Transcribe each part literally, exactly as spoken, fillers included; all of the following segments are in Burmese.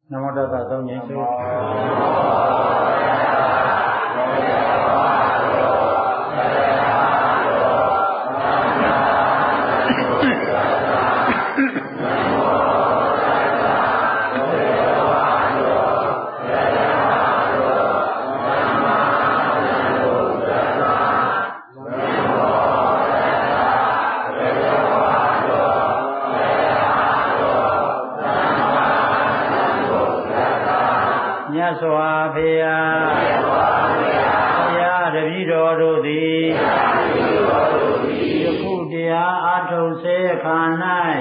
Namo Tassa Tông Nhĩ Sư. Soa Pia Ya Davido Dodi Yakudia Ato Se Kanai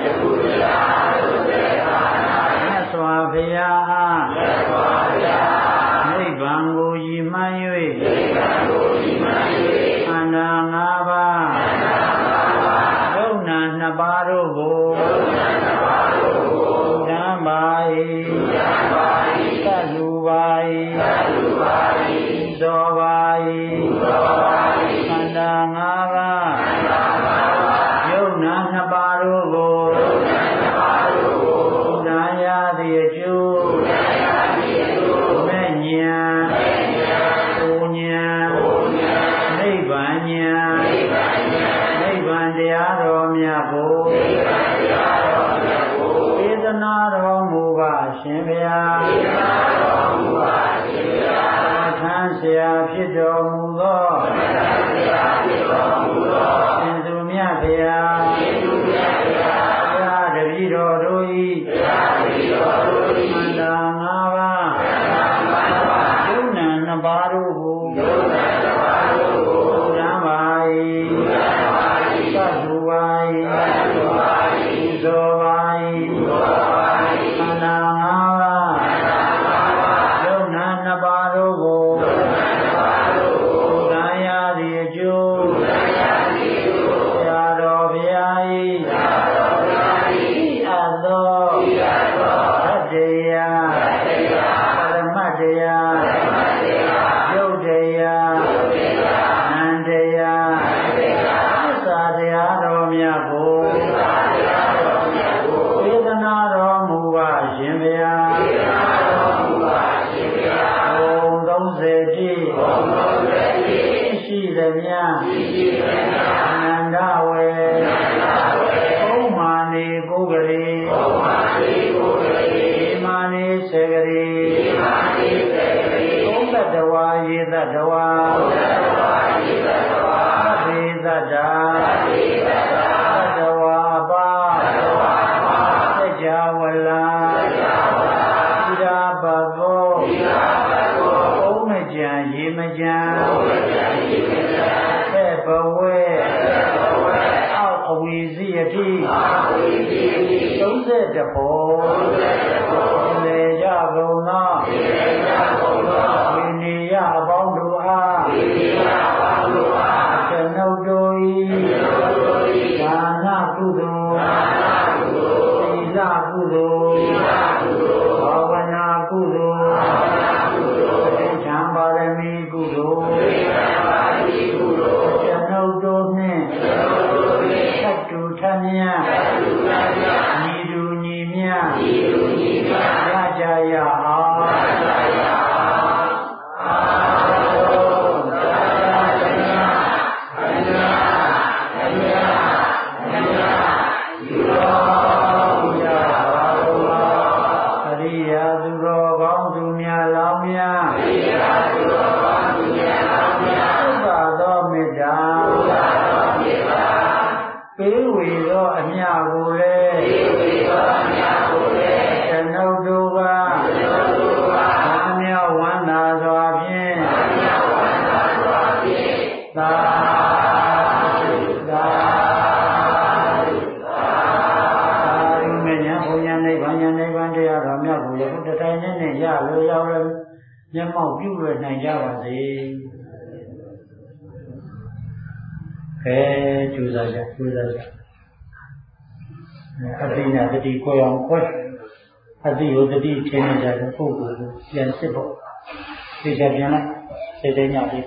Soa Pia Nibango Yimayui Anangaba Dona Nabarugo Dambai Salubai Dobai Kandangava Yona Nabarugo Naya Diaju Menya Punya Nibanya Nibandia Romyago Vedanaro Muga Shimbya Sia Pido Mugo Sindumia Pia Ya Davido Rui Mandangava Yuna Nabarugu Ramai Sajuai Uzovai Mandangava Yuna Nabarugu Adina the Koyam question. Adi the D change at the Fugu, Yan Sibo. Vijayana, Sedena.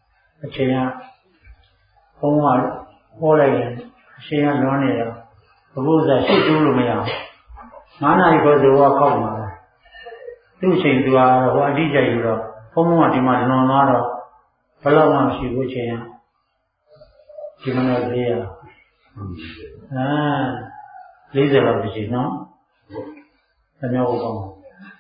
China, Omar, Olayan, Shia Lonera, အခုစားရှစ်ကျိုးလို့မရဘူးငါးနာရီခွဲဆိုတော့ခောက်မှာသူ့ချိန်သူကဟိုအတိကျယူတော့ဘုံဘုံကဒီမှာလွန်သွားတော့ဘယ်လောက်မှမရှိဘူးချိန်ရဒီမနေ့လေးရအာလေးဆယ်လောက်ရှိနော်အမျိုးကောင်း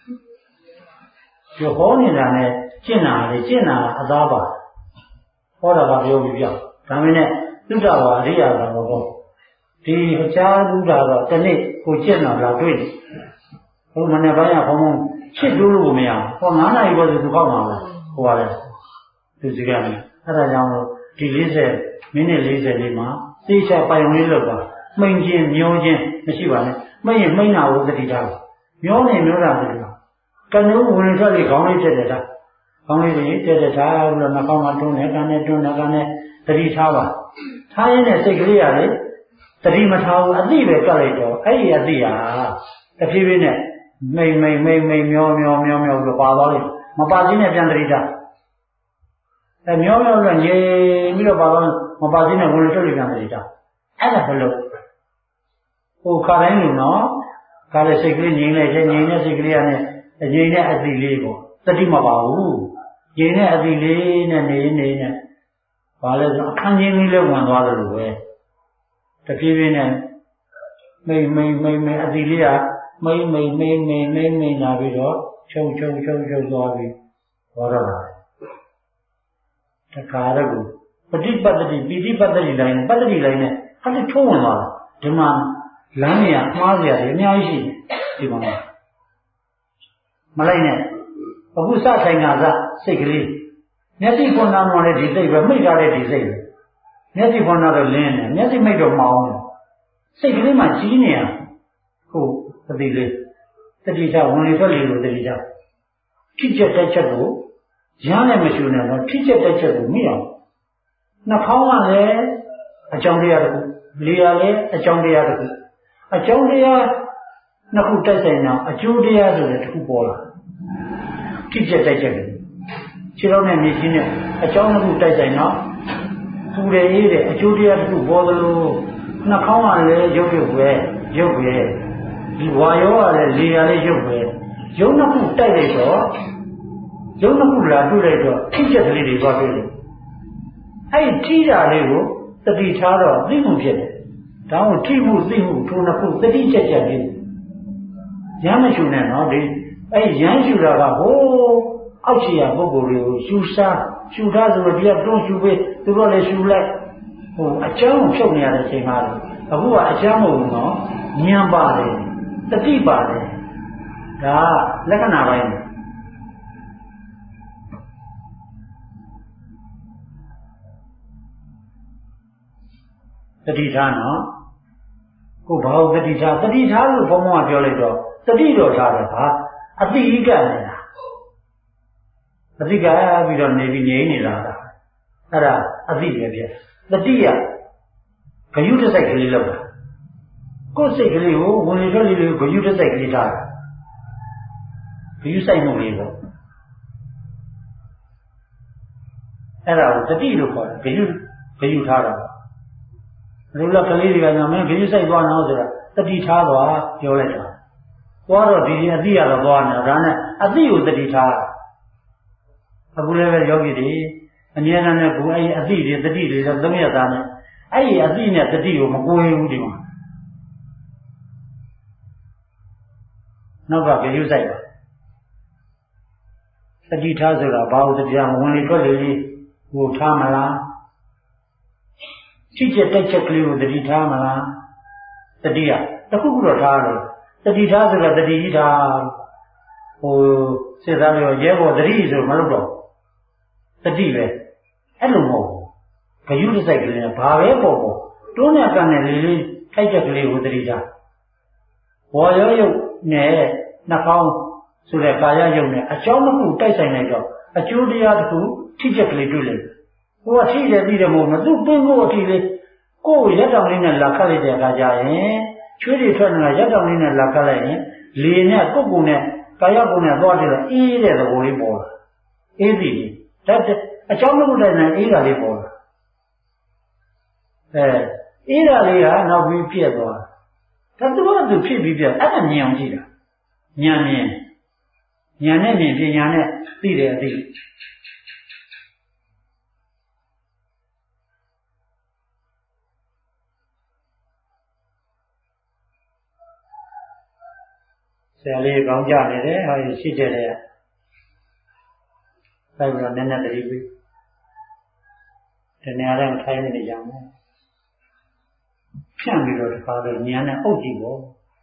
ဒီဟောနေတာနဲ့ကျင့်တာလေကျင့်တာအသားပါဟောတာကပြောပြီးပြောဒါမင်းနဲ့သုဒ္ဓဝါအရိယာကတော့ဒီအခြားသုဒ္ဓတော့တနေ့ကိုကျင့်တော့လာတွေ့တယ်ဟိုမနေ့ပိုင်းကဘုံဘုံချစ်တိုးလို့မရဘူးဟောငါးနာရီပဲသူကောက်မှာပဲဟိုပါလေသူစကားနဲ့အဲ့ဒါကြောင့်ဒီလေးဆယ်မိနစ်လေးဆယ်လေးမှာသိချပိုင်လေးလောက်ပါမိန်ချင်းမျောချင်းမရှိပါနဲ့မိန်ရင်မိန်နာကိုသတိထားမျောနေမျောတာသတိထားကနုဝင်ထွက်လေခေါင်းလေးတက်တယ်ဒါခေါင်းလေးတွေတက်တက်ထားပြီးတော့နှာခေါင်းမှာတွန်းနေကန်းနဲ့တွန်းနေကန်းနဲ့သတိထားပါထားရင်းနဲ့စိတ်ကလေးရတယ်သတိမထားဘူးအသိပဲကတ်လိုက်တော့အဲ့ဒီအသိဟာတဖြည်းဖြည်းနဲ့မိန်မိန်မိန်မိန်မျောမျောမျောမျောပြီးပါသွားလိမ့်မပါခြင်းနဲ့ပြန်သတိထားအဲမျောမျောလို့ငြိမ်ပြီးတော့ပါတော့မပါခြင်းနဲ့ဝင်ထွက်လေပြန်သတိထားအဲ့ဒါဘယ်လိုဟိုခါတိုင်းလူနော်ခါတဲ့စိတ်ကလေးငြိမ်လိုက်ခြင်းငြိမ်တဲ့စိတ်ကလေးကနဲ့ငြိမ်တဲ့အသိလေးပေါ့တတိမပါဘူးငြိမ်တဲ့အသိလေးနဲ့နေနေနဲ့ဘာလဲဆိုအခန်းချင်းလေးလည်းဝင်သွားတယ်လို့ပဲတဖြည်းဖြည်းနဲ့မိန်မိန်မိန်မိန်အသိလေးကမိန်မိန်မိန်မိန်မိန်မိန်လာပြီးတော့ချုပ်ချုပ်ချုပ်ချုပ်သွားပြီးဟောတော့တာတခါတော့ပฏิပတ်တိပိဋိပတ်တိလိုင်းပတ္တိလိုင်းနဲ့အဲ့ဒီထိုးဝင်သွားတာဒီမှာလမ်းနေရမှားစရာတွေအများကြီးရှိတယ်ဒီမှာမလိုက်နဲ့အခုစဆိုင်ကစစိတ်ကလေးမျက်စိဖွင့်တော့လည်းဒီစိတ်ပဲမိတ်ထားတဲ့ဒီစိတ်ပဲမျက်စိဖွင့်တော့လင်းတယ်မျက်စိမိတ်တော့မအောင်တယ်စိတ်ကလေးမှကြီးနေရဟုတ်အတိလေးတတိချဝင်လေထွက်လေလို့တတိချထိချက်တက်ချက်ကိုရမ်းလည်းမရှိနဲ့တော့ထိချက်တက်ချက်ကိုမိအောင်နှာခေါင်းကလည်းအကြောင်းတရားတစ်ခုလေကလည်းအကြောင်းတရားတစ်ခုအကြောင်းတရားနှစ်ခုတိုက်ဆိုင်တော့အကျိုးတရားဆိုတဲ့တစ်ခုပေါ်လာထိချက်တက်ချက်ကိုခြေထောက်နဲ့မြေကြီးနဲ့အကြောင်းတစ်ခုတိုက်ဆိုင်တော့ပူတယ်အေးတယ်အကျိုးတရားတစ်ခုပေါ်သလိုနှာခေါင်းကလည်းရုပ်ရုပ်ပဲရုပ်ပဲဒီဝါရောကလည်းလေကလည်းရုပ်ပဲရုပ်နှစ်ခုတိုက်လိုက်တော့ရုပ်နှစ်ခုလာတွေ့လိုက်တော့ထိချက်ကလေးတွေသွားတွေ့တယ်အဲ့ထိတာလေးကိုတတိထားတော့သိမှုဖြစ်တယ်ဒါကိုထိမှုသိမှုထိုနှစ်ခုတတိချက်ချက်လေးရမ်းမရှုနဲ့နော်ဒီအဲ့ရမ်းရှုတာကဟိုးအောက်ခြေရပုဂ္ဂိုလ်တွေကိုရှုစားရှုထားဆိုတော့ဒီကတွန်းရှုပေးသူတို့လည်းရှုလိုက်ဟိုအကြောင်းဖြုတ်နေရတဲ့အချိန်မှာအခုကအကြောင်းမဟုတ်ဘူးနော်ဉာဏ်ပါတယ်တတိပါတယ်ဒါလက္ခဏာပိုင်းတတိထားနော်ကိုဘာလို့တတိထားတတိထားလို့ဘုံဘုံကပြောလိုက်တော့တတိတော်ထားတယ်ဟာအတိဣကနေတာအတိကပြီးတော့နေပြီးငြိမ်းနေတာအဲ့ဒါအတိပဲပြတတိယဂယုတစိုက်ကလေးလောက်တာကိုယ်စိတ်ကလေးကိုဝင်လေထွက်လေကိုဂယုတစိုက်ကလေးထားတာဂယုစိုက်မှုလေးပေါ့အဲ့ဒါကိုတတိလို့ခေါ်တယ်ဂယုဂယုထားတာလူလကလေးတွေကညမင်းဂယုစိုက်သွားနော်ဆိုတာတတိထားသွားပြောလိုက်တာသွားတော့ဒီအတိရတော့သွားနေတာဒါနဲ့အတိကိုတတိထားအခုလည်းပဲယောဂီတွေအမြဲတမ်းနဲ့ကိုအဲ့ဒီအတိတွေတတိတွေတော့သုံးရသားနဲ့အဲ့ဒီအတိနဲ့တတိကိုမကိုယ်ဘူးဒီမှာနောက်ကဂယုစိုက်ပါတတိထားဆိုတာဘာလို့တရားဝင်လေထွက်လေဟိုထားမလားချိချက်တက်ချက်ကလေးကိုတတိထားမလားတတိယတခုခုတော့ထားတယ်တတိထားဆိုတာတတိကြီးထားဟိုစေသားရောရဲဘော်တတိဆိုမလုပ်တော့တတိပဲအဲ့လိုမဟုတ်ဂယုတစိုက်ကလေးကဘာပဲပေါ့ပေါ့တွန်းနဲ့ကန်နဲ့လေးလေးထိုက်ချက်ကလေးကိုတတိထားဝါရောရုပ်နဲ့နှာခေါင်းဆိုတဲ့ကာယရုပ်နဲ့အကြောင်းတစ်ခုတိုက်ဆိုင်လိုက်တော့အကျိုးတရားတစ်ခုထိချက်ကလေးတွေ့လိုက်ကိုကထိတယ်ပြီးတယ်မဟုတ်ဘူးသူပင်းကိုအထိလေးကိုယ်ရက်တောင်လေးနဲ့လာခတ်လိုက်တဲ့အခါကျရင်ချွေးတွေထွက်နေတာရက်တောင်လေးနဲ့လာခတ်လိုက်ရင်လေနဲ့ကိုယ်ကိုယ်နဲ့ကာယကိုယ်နဲ့သွားတယ်အေးတဲ့သဘောလေးပေါ်လာအေးပြီဒါအကြောင်းတစ်ခုတိုက်ဆိုင်အေးတာလေးပေါ်လာအဲအေးတာလေးကနောက်ပြီးပြက်သွားဒါသူကသူဖြစ်ပြီးပြအဲ့ဒါမြင်အောင်ကြည့်တာဉာဏ်မြင်ဉာဏ်နဲ့မြင်ပညာနဲ့သိတယ်အသိဆရာလေးကောင်းကြနေတယ်ဟောရှိတဲ့လေအဲ့တော့နည်းနည်းတတိပြီးဒီနေရာထဲမှာထိုင်နေကြမယ်ဖြန့်ပြီးတော့ဒီပါတော့ဉာဏ်နဲ့အုပ်ကြည့်ပေါ့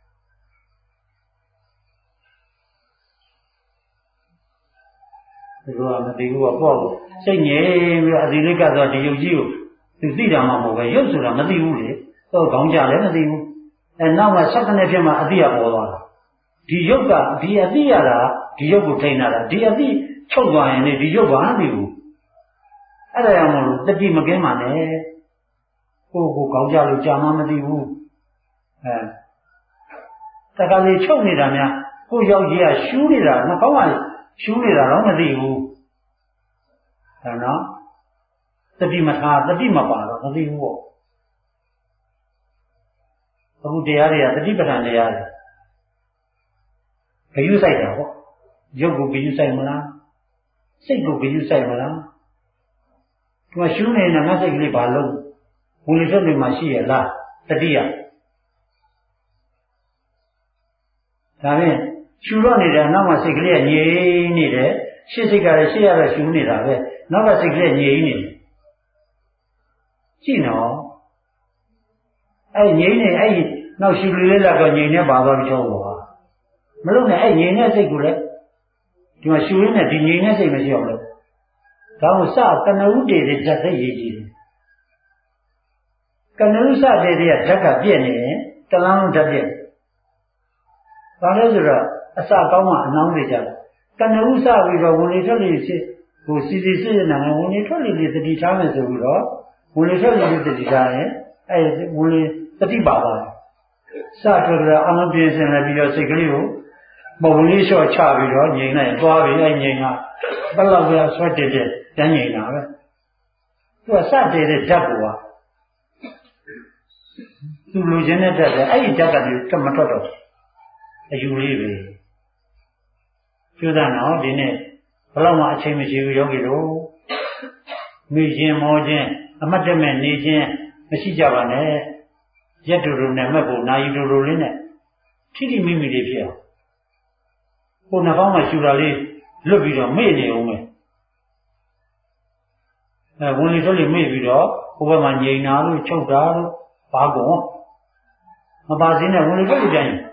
ဒီလိုမသိဘူးပေါ့ပေါ့စိတ်ငြိမ်ပြီးအစီလေးကတော့ဒီယုတ်ကြီးကိုသူသိတာမှမဟုတ်ပဲရုပ်ဆိုတာမသိဘူးလေတော့ခေါင်းကြလည်းမသိဘူးအဲနောက်မှဆက်ကနေဖြစ်မှအသိရပေါ်သွားတာဒီယုတ်ကဒီအသိရတာဒီယုတ်ကိုထိန်းတာဒီအသိချုပ်သွားရင်လေဒီယုတ်ဘာမှမသိဘူးအဲ့ဒါကြောင့်မလို့တတိမကင်းပါနဲ့ကိုကိုခေါင်းကြလို့ကြာမှမသိဘူးအဲတခါလေချုပ်နေတာများကိုရောက်ကြီးကရှူးနေတာမကောင်းပါဘူးရှူးနေတာတော့မသိဘူးဒါနော်တတိမထားတတိမပါတော့မသိဘူးပေါ့အခုတရားတွေကတတိပဋ္ဌာန်တရားတွေဂယုဆိုင်တာပေါ့ရုပ်ကိုဂယုဆိုင်မလားစိတ်ကိုဂယုဆိုင်မလားဒီမှာရှူးနေတာငါစိတ်ကလေးဘာလို့ဝင်လေထွက်လေမှာရှိရလားတတိယဒါဖြင့်ရှူတော့နေတယ်နောက်မှစိတ်ကလေးကငြိမ်နေတယ်ရှေ့စိတ်ကလည်းရှေ့ရတော့ရှူနေတာပဲနောက်ကစိတ်ကလေးငြိမ်နေတယ်ကြည့်နော်အဲ့ငြိမ်နေအဲ့နောက်ရှူလေးလာတော့ငြိမ်နေပါသွားပြီတော့ပါမလို့နဲ့အဲ့ငြိမ်တဲ့စိတ်ကိုလည်းဒီမှာရှူရင်းနဲ့ဒီငြိမ်တဲ့စိတ်မရှိအောင်လို့ဒါကိုစကနဥတေတဲ့ဓာတ်သိရေးကြည့်တယ်ကနဥစတဲ့တဲ့ဓာတ်ကပြည့်နေရင်တလန်းလုံးဓာတ်ပြည့်ဘာလဲဆိုတော့အစကောင်းမှအနှောင်းနေကြတယ်ကနဥစပြီးတော့ဝင်လေထွက်လေဖြစ်ဟိုစီစီစစ်နေတယ်ဝင်လေထွက်လေလေးတတိထားမယ်ဆိုပြီးတော့ဝင်လေထွက်လေလေးတတိထားရင်အဲဝင်လေတတိပါပါတယ်စထွက်ကြအလုံးပြင်းစင်လည်းပြီးတော့စိတ်ကလေးကိုမဝင်လေးလျှော့ချပြီးတော့ငြိမ်လိုက်သွားပြီးအဲငြိမ်ကဘယ်လောက်ပဲဆွတ်တက်တဲ့တန်းငြိမ်တာပဲသူကစတဲ့တဲ့ဓာတ်ကသူလိုချင်တဲ့ဓာတ်ပဲအဲ့ဒီဓာတ်ကလည်းကမထွက်တော့အယူလေးပဲကျိုးသားတော့ဒီနေ့ဘယ်တော့မှအချိန်မရှိဘူးယောဂီတို့မိခြင်းမောခြင်းအမတ်တမဲ့နေခြင်းမရှိကြပါနဲ့ရက်တူတူနဲ့မဲ့ဖို့နာယီတူတူလေးနဲ့ထိထိမိမိလေးဖြစ်အောင်ကိုယ်နှကောင်းမှရှူတာလေးလွတ်ပြီးတော့မေ့နေအောင်ပဲအဲဝင်လေထွက်လေမေ့ပြီးတော့ဟိုဘက်မှာငြိမ်တာလို့ချုပ်တာလို့ဘာကုန်မပါစင်းနဲ့ဝင်လေထွက်လေကြရင်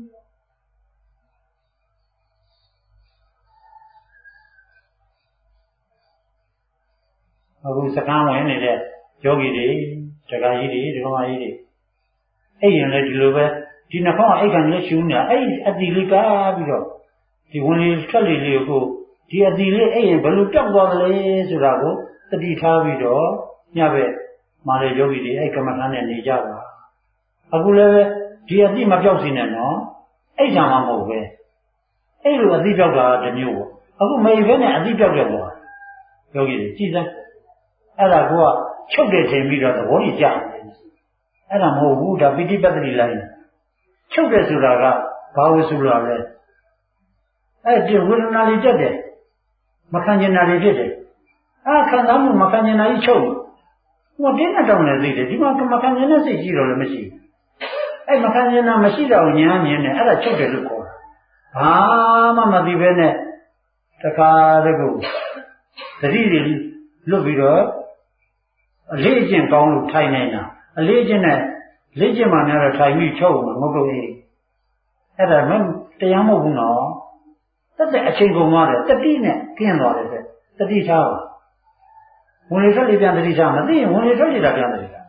အခုစကမ်းဝင်နေတဲ့ယောဂီတွေဒကာကြီးတွေဒကာမကြီးတွေအဲ့ရင်လည်းဒီလိုပဲဒီနှာခေါင်းအိတ်ခံလက်ရှူနေတာအဲ့အတီလေးကားပြီးတော့ဒီဝင်လေထွက်လေလေးကိုဒီအတီလေးအဲ့ရင်ဘယ်လိုတောက်သွားသလဲဆိုတာကိုတတိထားပြီးတော့ညဘက်မာလေယောဂီတွေအဲ့ကမ္မထာနဲ့နေကြပါအခုလည်းဒီအတိမပြောက်စီနဲ့နော်အဲ့ဆံမှမဟုတ်ပဲအဲ့လိုအတိပြောက်တာတစ်မျိုးပေါ့အခုမေဘဲနဲ့အတိပြောက်တယ်ပေါ့ယောဂီတွေကြည်စမ်းအဲ့ဒါကချုပ်တယ်ထင်ပြီးတော့သဘောကြီးကြတယ်အဲ့ဒါမဟုတ်ဘူးဒါပိဋိပတ်တိလိုက်ချုပ်တယ်ဆိုတာကဘာဝဆိုတာလဲအဲ့ဒီဝေဒနာလေးတက်တယ်မခံကျင်တာလေးဖြစ်တယ်အဲ့ခံစားမှုမခံကျင်တာကြီးချုပ်ဟိုတင်းနဲ့တောင်းနေသိတယ်ဒီမှာမခံကျင်တဲ့စိတ်ကြီးတော့လည်းမရှိဘူးအဲ့မခံကျင်တာမရှိတော့ညာမြင်တယ်အဲ့ဒါချုပ်တယ်လို့ခေါ်တာဘာမှမသိဘဲနဲ့တခါတည်းကိုသတိတွေလွတ်ပြီးတော့အလေးအကျင့်ကောင်းလို့ထိုင်နေတာအလေးအကျင့်နဲ့လေးကျင့်မှများတော့ထိုင်ပြီးချုပ်မှာမဟုတ်ဘူးအဲ့ဒါမတရားမဟုတ်ဘူးနော်တက်တဲ့အချိန်ကုန်သွားတယ်တတိနဲ့ကျင်းသွားတယ်တတိထားပါဝင်လေထွက်လေပြန်တတိထားမသိရင်ဝင်လေထွက်လေတာပြန်တတိထား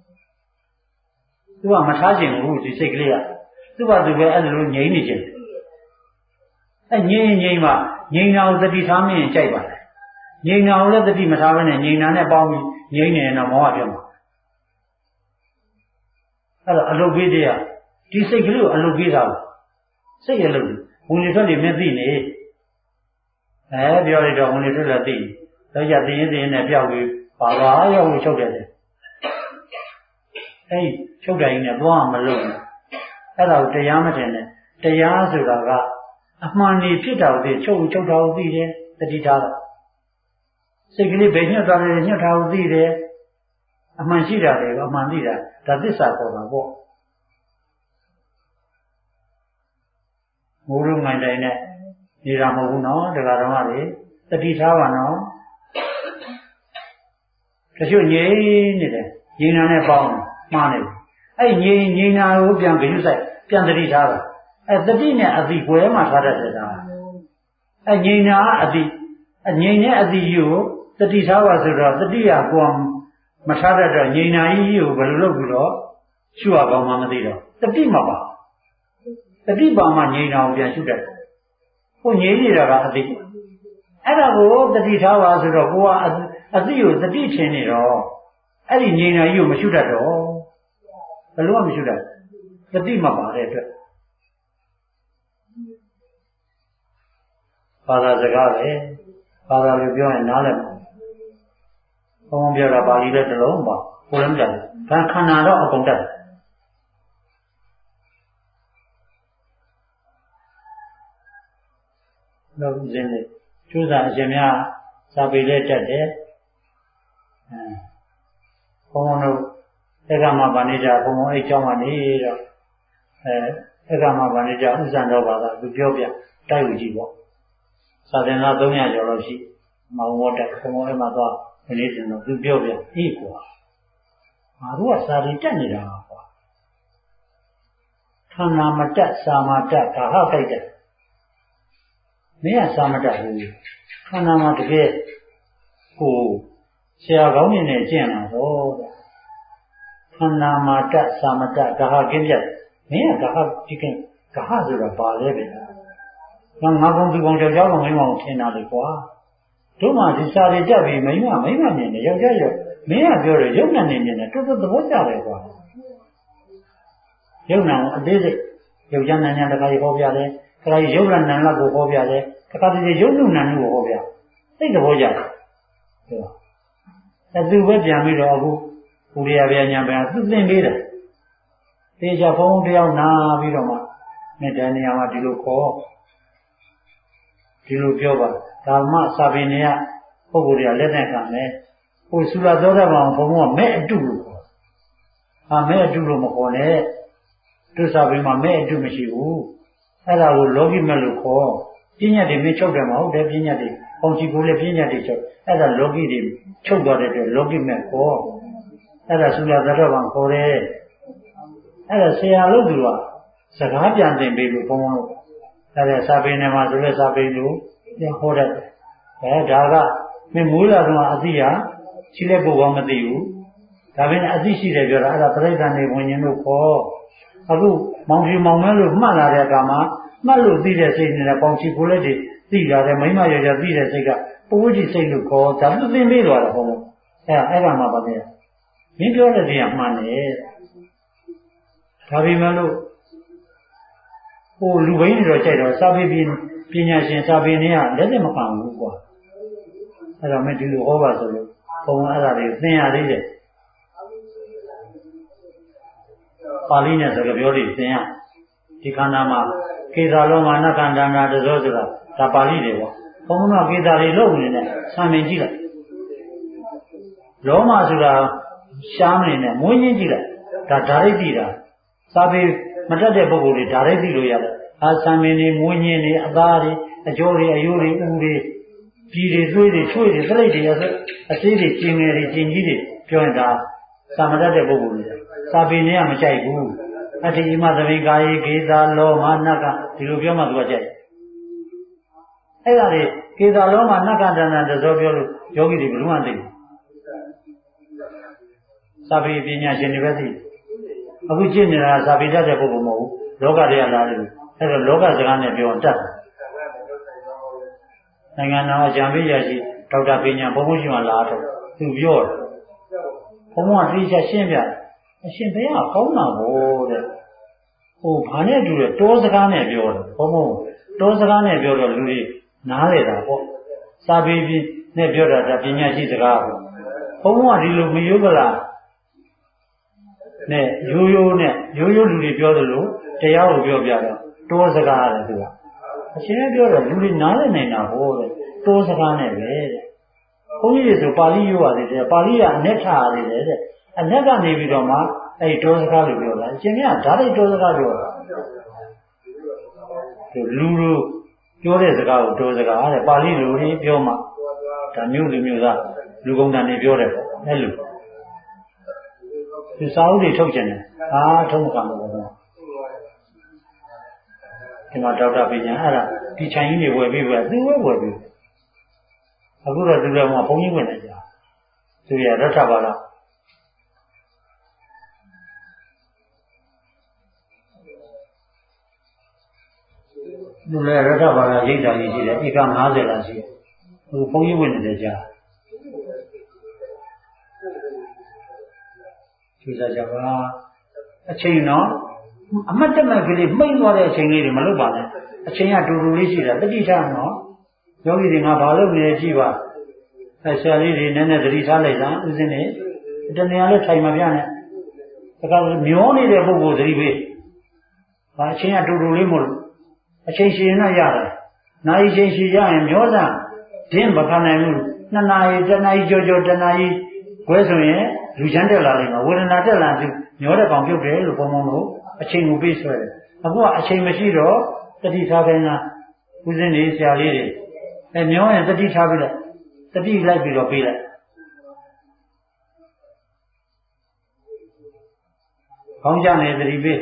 သူကမထားခြင်းဘူးဒီစိတ်ကလေးကသူ့ဘာသူပဲအဲ့လိုငြိမ်နေခြင်းအဲ့ငြိမ်ငြိမ်မှငြိမ်တာကိုတတိထားမင်းကြိုက်ပါလားငြိမ်တာကိုလည်းတတိမထားဘဲနဲ့ငြိမ်တာနဲ့ပေါင်းပြီးငြိမ်နေရင်တော့မောဟပြတ်မှာအဲ့တော့အလုပ်ပေးတဲ့ကဒီစိတ်ကလေးကိုအလုပ်ပေးတာစိတ်ရလို့ဝင်လေထွက်လေမသိနေအဲပြောရတော့ဝင်လေထွက်လေသိတော့ရသိရင်သိရင်နဲ့ပြောက်ပြီးပါပါရောက်လို့ချုပ်တယ်အဲ့ချုပ်တိုင်းနဲ့သွားမလို့အဲ့ဒါကိုတရားမတင်နဲ့တရားဆိုတာကအမှန်ကြီးဖြစ်တာကိုသိချုပ်ချုပ်တာကိုသိတယ်တတိထားတော့စိတ်ကလေးပဲညှက်သွားတယ်ညှက်တာကိုသိတယ်အမှန်ရှိတာတွေကအမှန်သိတာဒါသစ္စာပေါ်တာပေါ့မိုးလုံးငိုင်တိုင်းနဲ့နေတာမဟုတ်ဘူးနော်တရားတော်ကလေတတိထားပါနော်တချို့ငြိမ်နေတယ်ငြိမ်တာနဲ့ပေါင်းမှားနေတယ်အဲ့ငြိမ်ငြိမ်တာကိုပြန်ဂရုစိုက်ပြန်တတိထားတာအဲ့တတိနဲ့အတိကွဲမှထားတတ်တယ်ဒါအဲ့ငြိမ်တာအတိအငြိမ်နဲ့အတိကိုတတိထားပါဆိုတော့တတိယကွန်မထားတတ်တော့ငြိမ်နာကြီးကိုဘယ်လိုလုပ်ပြီးတော့ရှုရကောင်းမှမသိတော့တတိမပါတတိပါမှငြိမ်တာကိုပြန်ရှုတတ်တယ်ဟိုငြိမ်နေတာကအတိအဲ့ဒါကိုတတိထားပါဆိုတော့ကိုကအတိကိုတတိထင်နေတော့အဲ့ဒီငြိမ်နာကြီးကိုမရှုတတ်တော့ဘယ်လိုမှမရှုတတ်တတိမပါတဲ့အတွက်ဘာသာစကားပဲဘာသာလိုပြောရင်နားလည်မှာဘုံပြောတာပါဠိလည်းတစ်လုံးပါကိုယ်လည်းမကြဘူးဒါခန္ဓာတော့အကုန်တတ်တော့ဦးဇင်းလေးကျိုးစားအရှင်များစာပေလည်းတတ်တယ်အဲဘုံတို့အဲ့ကမှဗာနေကြဘုံဘုံအဲ့เจ้าမှနေတော့အဲအဲ့ကမှဗာနေကြဥစ္စာတော်ဘာသာသူပြောပြတိုက်ယူကြည့်ပေါ့စာသင်သားသုံးရာကျော်လောက်ရှိမောင်ဝတ်တဲ့ဘုံဘုံအဲ့မှာသွားမနေစင်တော့သူပြောပြအေးကွာငါတို့ကစာရီတက်နေတာကွာခန္ဓာမတက်စာမတက်ဒါဟတိုက်တယ်မင်းကစာမတက်ဘူးခန္ဓာမှာတကယ်ဟိုဆရာကောင်းနေနဲ့ကျင့်လာတော့ခန္ဓာမှာတက်စာမတက်ဒါဟကင်းပြတ်မင်းကဒါဟဒီကင်းဒါဟဆိုတာပါလဲပဲငါငါကုန်းသူကုန်းကြောက်ကြောက်မင်းမောင်ထင်တာလေကွာတို့မှဒီစာတွေတက်ပြီးမိမမိမမြင်တယ်ယောက်ျားရောမင်းကပြောတယ်ရုပ်နာနေမြင်တယ်တော်တော်သဘောကျတယ်ကွာရုပ်နာကိုအသေးစိတ်ယောက်ျားနာညာတခါကြီးဟောပြတယ်တခါကြီးရုပ်နာနာလက်ကိုဟောပြတယ်တခါတည်းရုပ်နုနာနုကိုဟောပြသိသဘောကျတယ်ဟုတ်ပါအဲသူပဲပြန်ပြီးတော့အခုဘုရားဗျာညာဗျာသူသင်ပေးတယ်တေချာဘုံတယောက်နာပြီးတော့မှနဲ့တည်းနေရာမှာဒီလိုခေါ်ဒီလိုပြောပါဓမ္မစာပေနေရပုဂ္ဂိုလ်တွေကလက်နဲ့ခံတယ်ဟိုသုလသောတပန်ဘုံကမဲ့အတုလို့ခေါ်ဟာမဲ့အတုလို့မခေါ်နဲ့သူစာပေမှာမဲ့အတုမရှိဘူးအဲ့ဒါကိုလောကီမဲ့လို့ခေါ်ပညာတွေမချုပ်တယ်မဟုတ်တယ်ပညာတွေပေါင်းချီကိုလည်းပညာတွေချုပ်အဲ့ဒါလောကီတွေချုပ်သွားတဲ့အတွက်လောကီမဲ့ခေါ်အဲ့ဒါသုလသောတပန်ခေါ်တယ်အဲ့ဒါဆရာလို့သူကစကားပြန်သင်ပေးလို့ဘုံဘုံလို့အဲ့ဒါစာပေနဲ့မှာဆိုလဲစာပေလို့ပြန်ဟောတတ်တယ်အဲဒါကမင်းမူလာတော့အသိဟာရှိတဲ့ပုဂ္ဂိုလ်မသိဘူးဒါပေမဲ့အသိရှိတယ်ပြောတာအဲ့ဒါပြိဋ္ဌာန်နေဝင်ရင်လို့ခေါ်အခုမောင်ကြီးမောင်မဲလို့မှတ်လာတဲ့အခါမှာမှတ်လို့သိတဲ့စိတ်နဲ့ပေါင်ချီကိုလက်တွေသိလာတယ်မိမရရသိတဲ့စိတ်ကပဝိတိစိတ်လို့ခေါ်ဒါသူသင်ပေးသွားတာဘုံဘုံအဲ့အဲ့ဒါမှပါပဲမင်းပြောတဲ့တရားမှန်တယ်ဒါပေမဲ့လို့ဟိုလူဘိန်းတွေတော့ကြိုက်တော့စာပေပညာရှင်စာပေနဲ့ကလက်နဲ့မခံဘူးကွာအဲ့တော့မင်းဒီလိုဟောပါဆိုလို့ဘုံအဲ့ဒါတွေသင်ရသေးတယ်ပါဠိနဲ့စကားပြောတွေသင်ရဒီခန္ဓာမှာကေသာလုံးမှာနက္ခန္ဓာနာတဇောဆိုတာဒါပါဠိတွေပေါ့ဘုံကကေသာတွေလုံးနေနဲ့ဆံမင်ကြည့်လိုက်လောမဆိုတာရှားမနေနဲ့မွေးရင်းကြည့်လိုက်ဒါဓာရိတ်တိတာစာပေမတတ်တဲ့ပုဂ္ဂိုလ်တွေဓာရိတ်သိလို့ရတယ်အာဆံမင်းတွေမွေးညင်းတွေအသားတွေအကျော်တွေအယိုးတွေဥတွေပြည်တွေသွေးတွေချွေးတွေသလိပ်တွေအသေးတွေကျင်ငယ်တွေကျင်ကြီးတွေပြောရင်ဒါစာမတတ်တဲ့ပုဂ္ဂိုလ်တွေစာပေနဲ့ကမကြိုက်ဘူးအတ္တိမသမိကာယေကေသာလောမနကဒီလိုပြောမှသူကကြိုက်အဲ့ဒါတွေကေသာလောမနကတဏ္ဍတဇောပြောလို့ယောဂီတွေဘယ်လိုမှသိဘူးစာပေပညာရှင်တွေပဲသိအခုကျင့်နေတာစာပေတတ်တဲ့ပုဂ္ဂိုလ်မဟုတ်ဘူးလောကတွေကလာတယ်အဲ့တော့လောကစကားနဲ့ပြောတတ်တယ်နိုင်ငံတော်အကြံပေးရရှိဒေါက်တာပညာဘုံဘုရှိမှလာတော့သူပြောတယ်ဘုံဘုံကသိချက်ရှင်းပြတယ်အရှင်ဘုရားကောင်းတာဘို့တဲ့ဟိုဘာနဲ့တူလဲတောစကားနဲ့ပြောတယ်ဘုံဘုံတောစကားနဲ့ပြောတော့လူတွေနားလေတာပေါ့စာပေနဲ့ပြောတာဒါပညာရှိစကားပေါ့ဘုံဘုံကဒီလိုမယုဂလားနဲ့ရိုးရိုးနဲ့ရိုးရိုးလူတွေပြောသလိုတရားကိုပြောပြတော့တိုးစကားတယ်သူကအရှင်ပြောတော့လူတွေနားလည်နိုင်တာဟောတဲ့တိုးစကားနဲ့ပဲတဲ့ဘုန်းကြီးတွေဆိုပါဠိရိုးရသေးတယ်ပါဠိကအနဲ့ထားရသေးတယ်တဲ့အနဲ့ကနေပြီးတော့မှအဲ့တိုးစကားလို့ပြောတာအရှင်ကဓာတ်လိုက်တိုးစကားပြောတာသူလူလူပြောတဲ့စကားကိုတိုးစကားတဲ့ပါဠိလိုတွေပြောမှဒါမျိုးလူမျိုးသားလူကုန်တန်တွေပြောတယ်ပေါ့အဲ့လိုသူစာအုပ်တွေထုတ်ကြတယ်အာထုတ်မှာမဟုတ်ဘူးဒီမှာဒေါက်တာပြည်ညာအဲ့ဒါဒီချိုင်ကြီးတွေဝယ်ပြီးပဲသူဝယ်ဝယ်ပြီးအခုတော့သူတို့ကဘုန်းကြီးဝင်နေကြသူရရထပါလားလူလည်းရထပါလားရိတ်တာကြီးရှိတယ်ဧက၅၀လောက်ရှိတယ်သူဘုန်းကြီးဝင်နေကြသူစားကြပါအချိန်တော့အမတ်တမက်ကလေးမှိတ်သွားတဲ့အချိန်လေးတွေမလုပ်ပါနဲ့အချိန်ကတူတူလေးရှိတာတတိထားနော်ယောဂီတွေငါဘာလုပ်နေလဲကြည့်ပါအဲဆရာလေးတွေနည်းနည်းသတိထားလိုက်တာဥစဉ်နေတနေရာလေးထိုင်မပြနဲ့ဒါကမျောနေတဲ့ပုဂ္ဂိုလ်သတိပေးဘာအချိန်ကတူတူလေးမလို့အချိန်ရှည်ရင်တော့ရတယ်နိုင်ချိန်ရှည်ရရင်မျောတာဒင်းမခံနိုင်ဘူးနှစ်နာရီတစ်နာရီကြောကြောတစ်နာရီခွဲဆိုရင်လူချမ်းတက်လာလိမ့်မယ်ဝေဒနာတက်လာပြီးမျောတဲ့ကောင်ပြုတ်တယ်လို့ဘုံဘုံတို့အချိန်ကိုပေးဆွဲတယ်အခုကအချိန်မရှိတော့တတိထားခိုင်းတာဦးစင်းနေဆရာလေးတွေအဲမျောရင်တတိထားပြီးလိုက်တတိလိုက်ပြီးတော့ပေးလိုက်ခေါင်းကြနေတတိပေး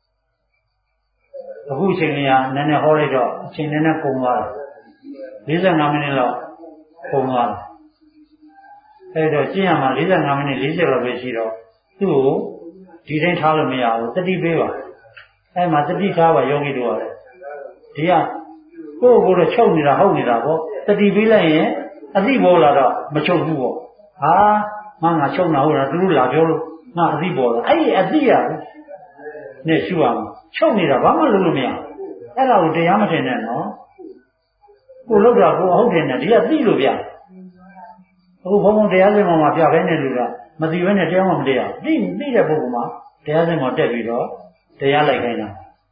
အခုအချိန်လေးကနည်းနည်းဟောလိုက်တော့အချိန်နည်းနည်းကုန်သွားတယ်၄၅မိနစ်လောက်ကုန်သွားတယ်အဲ့တော့ကျင့်ရမှာ၄၅မိနစ်၄၀လောက်ပဲရှိတော့သူ့ကိုဒီတိုင်းထားလို့မရဘူးတတိပေးပါအဲ့မှာတတိထားပါယောဂီတို့ရတယ်ဒီကကိုယ့်ကိုယ်တော့ချုပ်နေတာဟုတ်နေတာပေါ့တတိပေးလိုက်ရင်အသိပေါ်လာတော့မချုပ်ဘူးပေါ့ဟာငါငါချုပ်နေတာဟုတ်လားသူတို့လာပြောလို့ငါအသိပေါ်လာအဲ့ဒီအသိရနဲ့ရှုရမှာချုပ်နေတာဘာမှလုပ်လို့မရအဲ့ဒါကိုတရားမထင်နဲ့နော်ကိုလောက်တာကိုဟုတ်တယ်နဲ့ဒီကသိလို့ပြအခုဘုံဘုံတရားစင်ပေါ်မှာပြခိုင်းတဲ့လူကမသိဘဲနဲ့တရားမှမတရားသိသိတဲ့ပုဂ္ဂိုလ်မှာတရားစင်ပေါ်တက်ပြီးတော့တရားလိုက်ခိုင်းတာ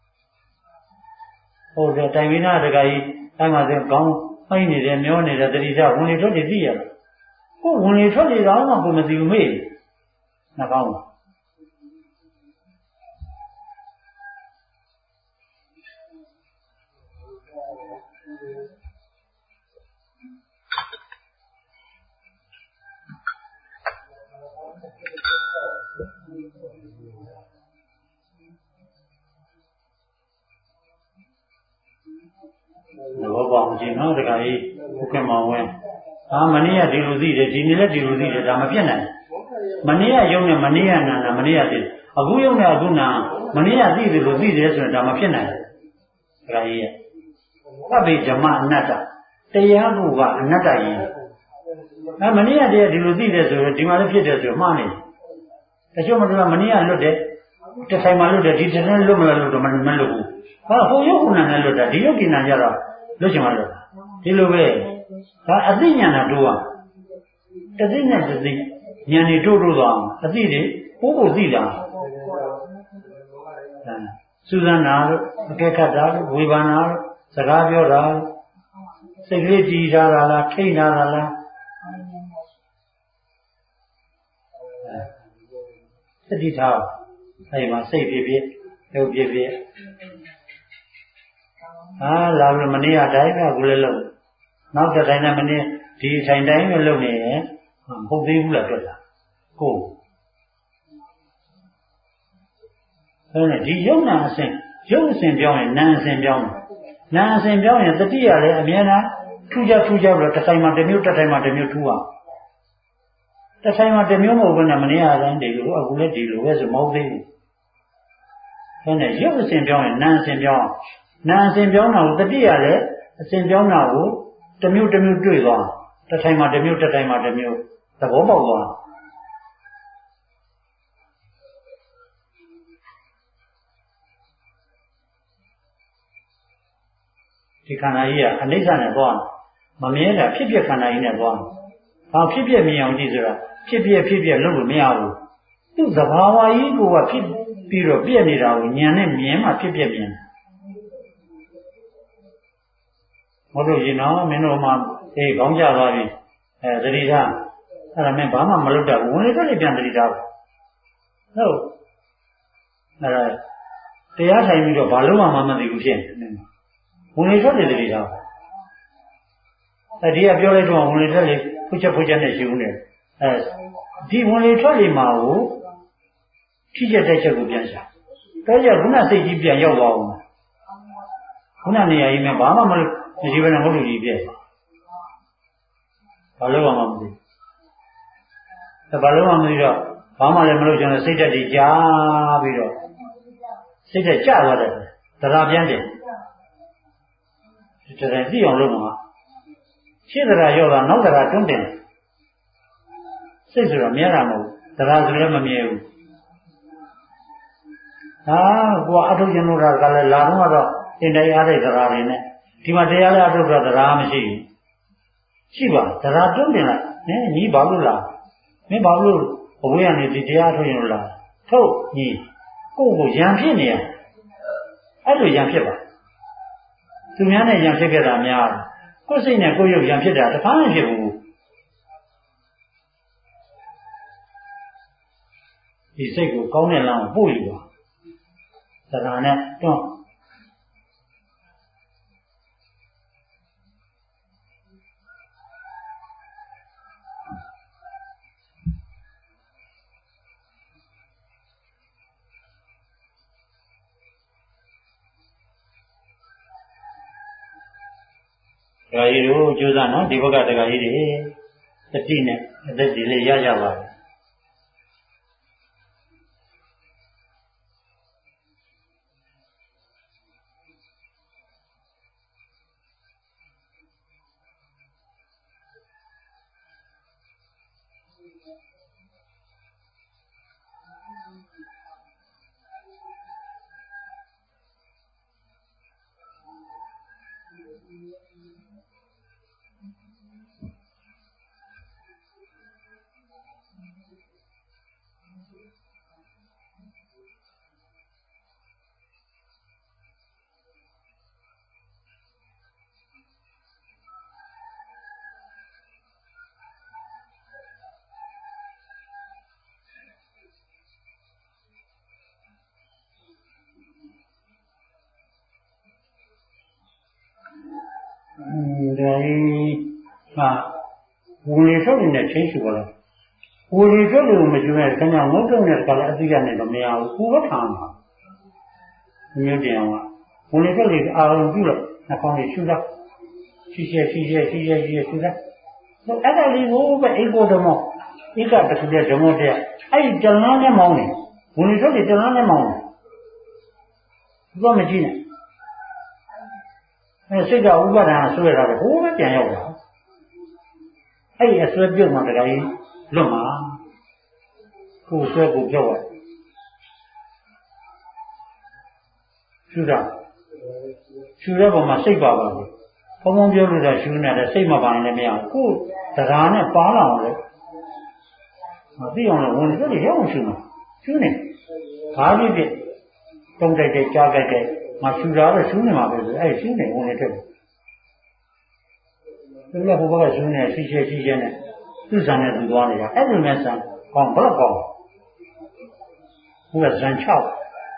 ဟုတ်တယ်တိုင်ဝိနာတခါကြီးအဲ့မှာဆိုကောင်းမှိနေတယ်မျောနေတယ်တတိယဝင်လေထွက်နေသိရလားကိုဝင်လေထွက်နေတော့မှကိုမသိဘူးမေ့နှကောင်းပါဘောပေါင်းကြည့်နော်တခါကြီးခုခင်မောင်ဝင်းအာမနေ့ကဒီလိုသိတယ်ဒီနေ့လည်းဒီလိုသိတယ်ဒါမပြတ်နိုင်မနေ့ကယုံနဲ့မနေ့ကနာနာမနေ့ကသိအခုယုံနဲ့အခုနာမနေ့ကသိတယ်လို့သိတယ်ဆိုရင်ဒါမဖြစ်နိုင်ဘူးတခါကြီးရဲ့သဗ္ဗေဓမ္မအနတ္တတရားကိုကအနတ္တကြီးအဲမနေ့ကတည်းကဒီလိုသိတယ်ဆိုရင်ဒီမှာလည်းဖြစ်တယ်ဆိုမှားနေတချို့မလို့မနေ့ကလွတ်တယ်တစ်ဆိုင်မှာလွတ်တယ်ဒီတစ်ဆိုင်လွတ်မလားလွတ်တော့မလွတ်ဘူးဘာဟိုယုတ်ခုနာနဲ့လွတ်တာဒီယုတ်ကိနာကြတော့လွတ်ချင်မှလွတ်ဒီလိုပဲဒါအသိဉာဏ်နဲ့တိုးအောင်တသိနဲ့တသိဉာဏ်တွေတိုးတိုးသွားအောင်အသိတွေပို့ဖို့သိတာစူဇန်နာလို့အကဲခတ်တာလို့ဝေဘာနာလို့စကားပြောတာစိတ်ကလေးကြည်ထားတာလားထိတ်ထားတာလားသတိထားအဲ့မှာစိတ်ဖြစ်ဖြစ်ရုပ်ဖြစ်ဖြစ်အာလာလို့မနေ့ကတိုင်းကကူလည်းလုပ်နောက်တစ်တိုင်းနဲ့မနေ့ဒီဆိုင်တိုင်းပဲလုပ်နေရင်မဟုတ်သေးဘူးလားတွေ့လားကိုအဲ့ဒါဒီယုံနာအစဉ်ယုံအစဉ်ပြောင်းရင်နာအစဉ်ပြောင်းတယ်နာအစဉ်ပြောင်းရင်တတိယလည်းအမြဲတမ်းထူးခြားထူးခြားပြီးတော့တစ်ဆိုင်မှာတစ်မျိုးတစ်ဆိုင်မှာတစ်မျိုးထူးအောင်တစ်ဆိုင်မှာတစ်မျိုးမဟုတ်ဘူးနဲ့မနေ့ကတိုင်းဒီလိုအခုလည်းဒီလိုပဲဆိုမဟုတ်သေးဘူးအဲ့ဒါရုပ်အစဉ်ပြောင်းရင်နာအစဉ်ပြောင်းနာအစဉ်ပြောင်းတာကိုတတိယလည်းအစဉ်ပြောင်းတာကိုတစ်မျိုးတစ်မျိုးတွေ့သွားတစ်ထိုင်မှာတစ်မျိုးတစ်ထိုင်မှာတစ်မျိုးသဘောပေါက်သွားဒီခန္ဓာကြီးကအနိစ္စနဲ့သွားမမြဲတာဖြစ်ဖြစ်ခန္ဓာကြီးနဲ့သွားဘာဖြစ်ဖြစ်မြင်အောင်ကြည့်ဆိုတာဖြစ်ဖြစ်ဖြစ်ဖြစ်လုပ်လို့မရဘူးသိသူ့သဘာဝကြီးကိုကဖြစ်ပြီးတော့ပြည့်နေတာကိုဉာဏ်နဲ့မြင်မှဖြစ်ပြမြင်မဟုတ်လို့ရင်တော့မင်းတို့မှအေးခေါင်းကျသွားပြီအဲသတိထားအဲ့ဒါမင်းဘာမှမလုပ်တတ်ဘူးဝင်လေထွက်လေပြန်သတိထားဟုတ်အဲ့ဒါတရားထိုင်ပြီးတော့ဘာလို့မှမသိဘူးဖြစ်နေဝင်လေထွက်လေသတိထားအဲဒီကပြောလိုက်တော့ဝင်လေထွက်လေဖွချက်ဖွချက်နဲ့ယူနေအဲဒီဝင်လေထွက်လေမှာကိုထိချက်တဲ့ချက်ကိုပြန်ရှာဒါကြောင့်ခုနစိတ်ကြီးပြန်ရောက်သွားအောင်ခုနနေရာကြီးမှာဘာမှမလုပ်မရှိဘဲနဲ့ဟုတ်လူကြီးပြည့်ဘာလို့မှမသိအဲဘာလို့မှမသိတော့ဘာမှလည်းမလုပ်ချင်တဲ့စိတ်ဓာတ်တွေကြားပြီးတော့စိတ်ဓာတ်ကျသွားတယ်တရားပြန်တယ်ဒီတရားသိအောင်လုပ်မှာရှင်းတရားရောက်တာနောက်တရားတွန်းတယ်စိတ်ဆိုတော့မြဲတာမဟုတ်တရားဆိုလည်းမမြဲဘူးဟာကိုကအထုတ်ကျင်လို့တာကလည်းလာတော့တော့အင်တရားတဲ့တရားတွေနဲ့ဒီမှာတရားလည်းအထုတ်တော့တရားမရှိဘူးရှိပါတရားတွန်းတင်လိုက်နင်းညီဘာလို့လားမင်းဘာလို့အဝေးကနေဒီတရားထုတ်ရင်လို့လားထုတ်ညီကိုယ့်ကိုရံဖြစ်နေရအဲ့လိုရံဖြစ်ပါသူများနဲ့ရံဖြစ်ခဲ့တာများကိုယ်စိတ်နဲ့ကိုယ်ရုပ်ရံဖြစ်တာတစ်ခါမှဖြစ်ဘူးဒီစိတ်ကိုကောင်းတဲ့လမ်းကိုပို့ယူပါတရားနဲ့တွန်းဒကာကြီးတို့ကြိုးစားနော်ဒီဘက်ကဒကာကြီးတွေတတိနဲ့အသက်ကြီးလေးရကြပါဘူးဒါကြီးဟာဝင်လေထုတ်နေတဲ့ချင်းစုပါလားဝင်လေထုတ်လို့မကျွမ်းခင်ဗျာငုတ်တုံနဲ့ကလည်းအသိရနေတော့မရဘူးကိုယ်ကထားမှာမျိုးတင်အောင်ကဝင်လေထုတ်လေအာရုံပြုလို့နှာခေါင်းလေးရှူလိုက်ရှိရှိရှိရှိရှိရှိရှိရှူလိုက်အဲ့ဒါလေးကိုပဲအိတ်ကိုတော့အိတ်ကတစ်ခုတည်းဓမ္မတရားအဲ့ဒီတလန်းနဲ့မောင်းနေဝင်လေထုတ်လေတလန်းနဲ့မောင်းနေဘာမကြည့်နဲ့အဲစိတ်ကဥပါဒနာဆွဲထားတယ်ဟိုးပဲပြန်ရောက်တာအဲ့ဒီအဆွဲပြုတ်မှတခါကြီးလွတ်မှာကိုယ်ဆွဲကိုပြောက်သွားရှုတာရှုတဲ့ပုံမှာစိတ်ပါပါဘူးဘုံဘုံပြောလို့တာရှုနေတဲ့စိတ်မပါရင်လည်းမရဘူးကိုယ်တရားနဲ့ပါလာအောင်လေမသိအောင်လည်းဝင်ကြည့်ရအောင်ရှုမှာရှုနေဘာဖြစ်ဖြစ်တုံးတိုက်တဲ့ကြားကြတဲ့မရှူတာတော့ရှူနေမှာပဲဆိုအဲ့ရှူနေဝင်နေတဲ့သူကဘုရားကရှူနေရှိရှိရှိရှိနဲ့သူ့ဇာနဲ့သူသွားနေတာအဲ့လိုနဲ့ဇာကောင်းဘလောက်ကောင်းဘုရားဇာချောက်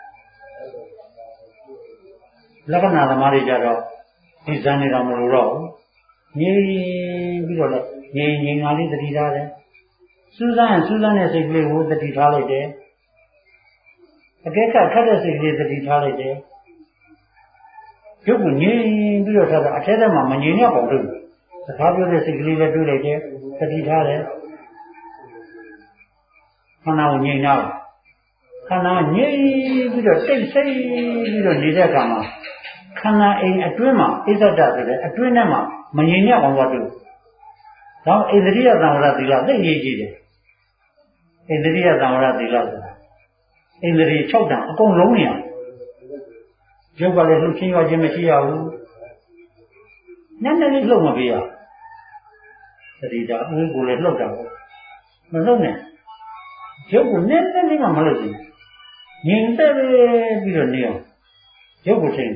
လက္ခဏာသမားတွေကြတော့ဒီဇာနေတော့မလို့တော့ငြိမ်ပြီးတော့လည်းငြိမ်ငြိမ်ငါလေးတတိထားတယ်စူးစမ်းစူးစမ်းတဲ့စိတ်ကလေးကိုတတိထားလိုက်တယ်အကဲခတ်ခတ်တဲ့စိတ်ကလေးတတိထားလိုက်တယ်ရုပ်ကိုငြိမ်ပြီးတော့ထားတာအထက်ထဲမှာမငြိမ်ရပါဘူးစကားပြောတဲ့စိတ်ကလေးလည်းတွေးလိုက်တယ်တတိထားတယ်ခန္ဓာကိုငြိမ်ထားခန္ဓာငြိမ်ပြီးတော့တိတ်ဆိတ်ပြီးတော့နေတဲ့အခါမှာခန္ဓာအိမ်အတွင်းမှာဣဇ္ဇတဆိုတဲ့အတွင်းထဲမှာမငြိမ်ရအောင်သွားတွေ့တော့ဣန္ဒြိယသံဝရသီလသိရေးကြည့်တယ်ဣန္ဒြိယသံဝရသီလဆိုတာဣန္ဒြေ၆တန်အကုန်လုံးနေရရုပ်ကလည်းလှုပ်ချင်းရွာခြင်းမရှိရဘူးညနေလေးလှုပ်မပေးရသတိတာဦးကိုလည်းလှုပ်တာပေါ့မလှုပ်နဲ့ရုပ်ကိုနည်းနည်းလေးမှမလုပ်ဘူးငြိမ်သက်ပြီးတော့နေအောင်ရုပ်ကိုချိန်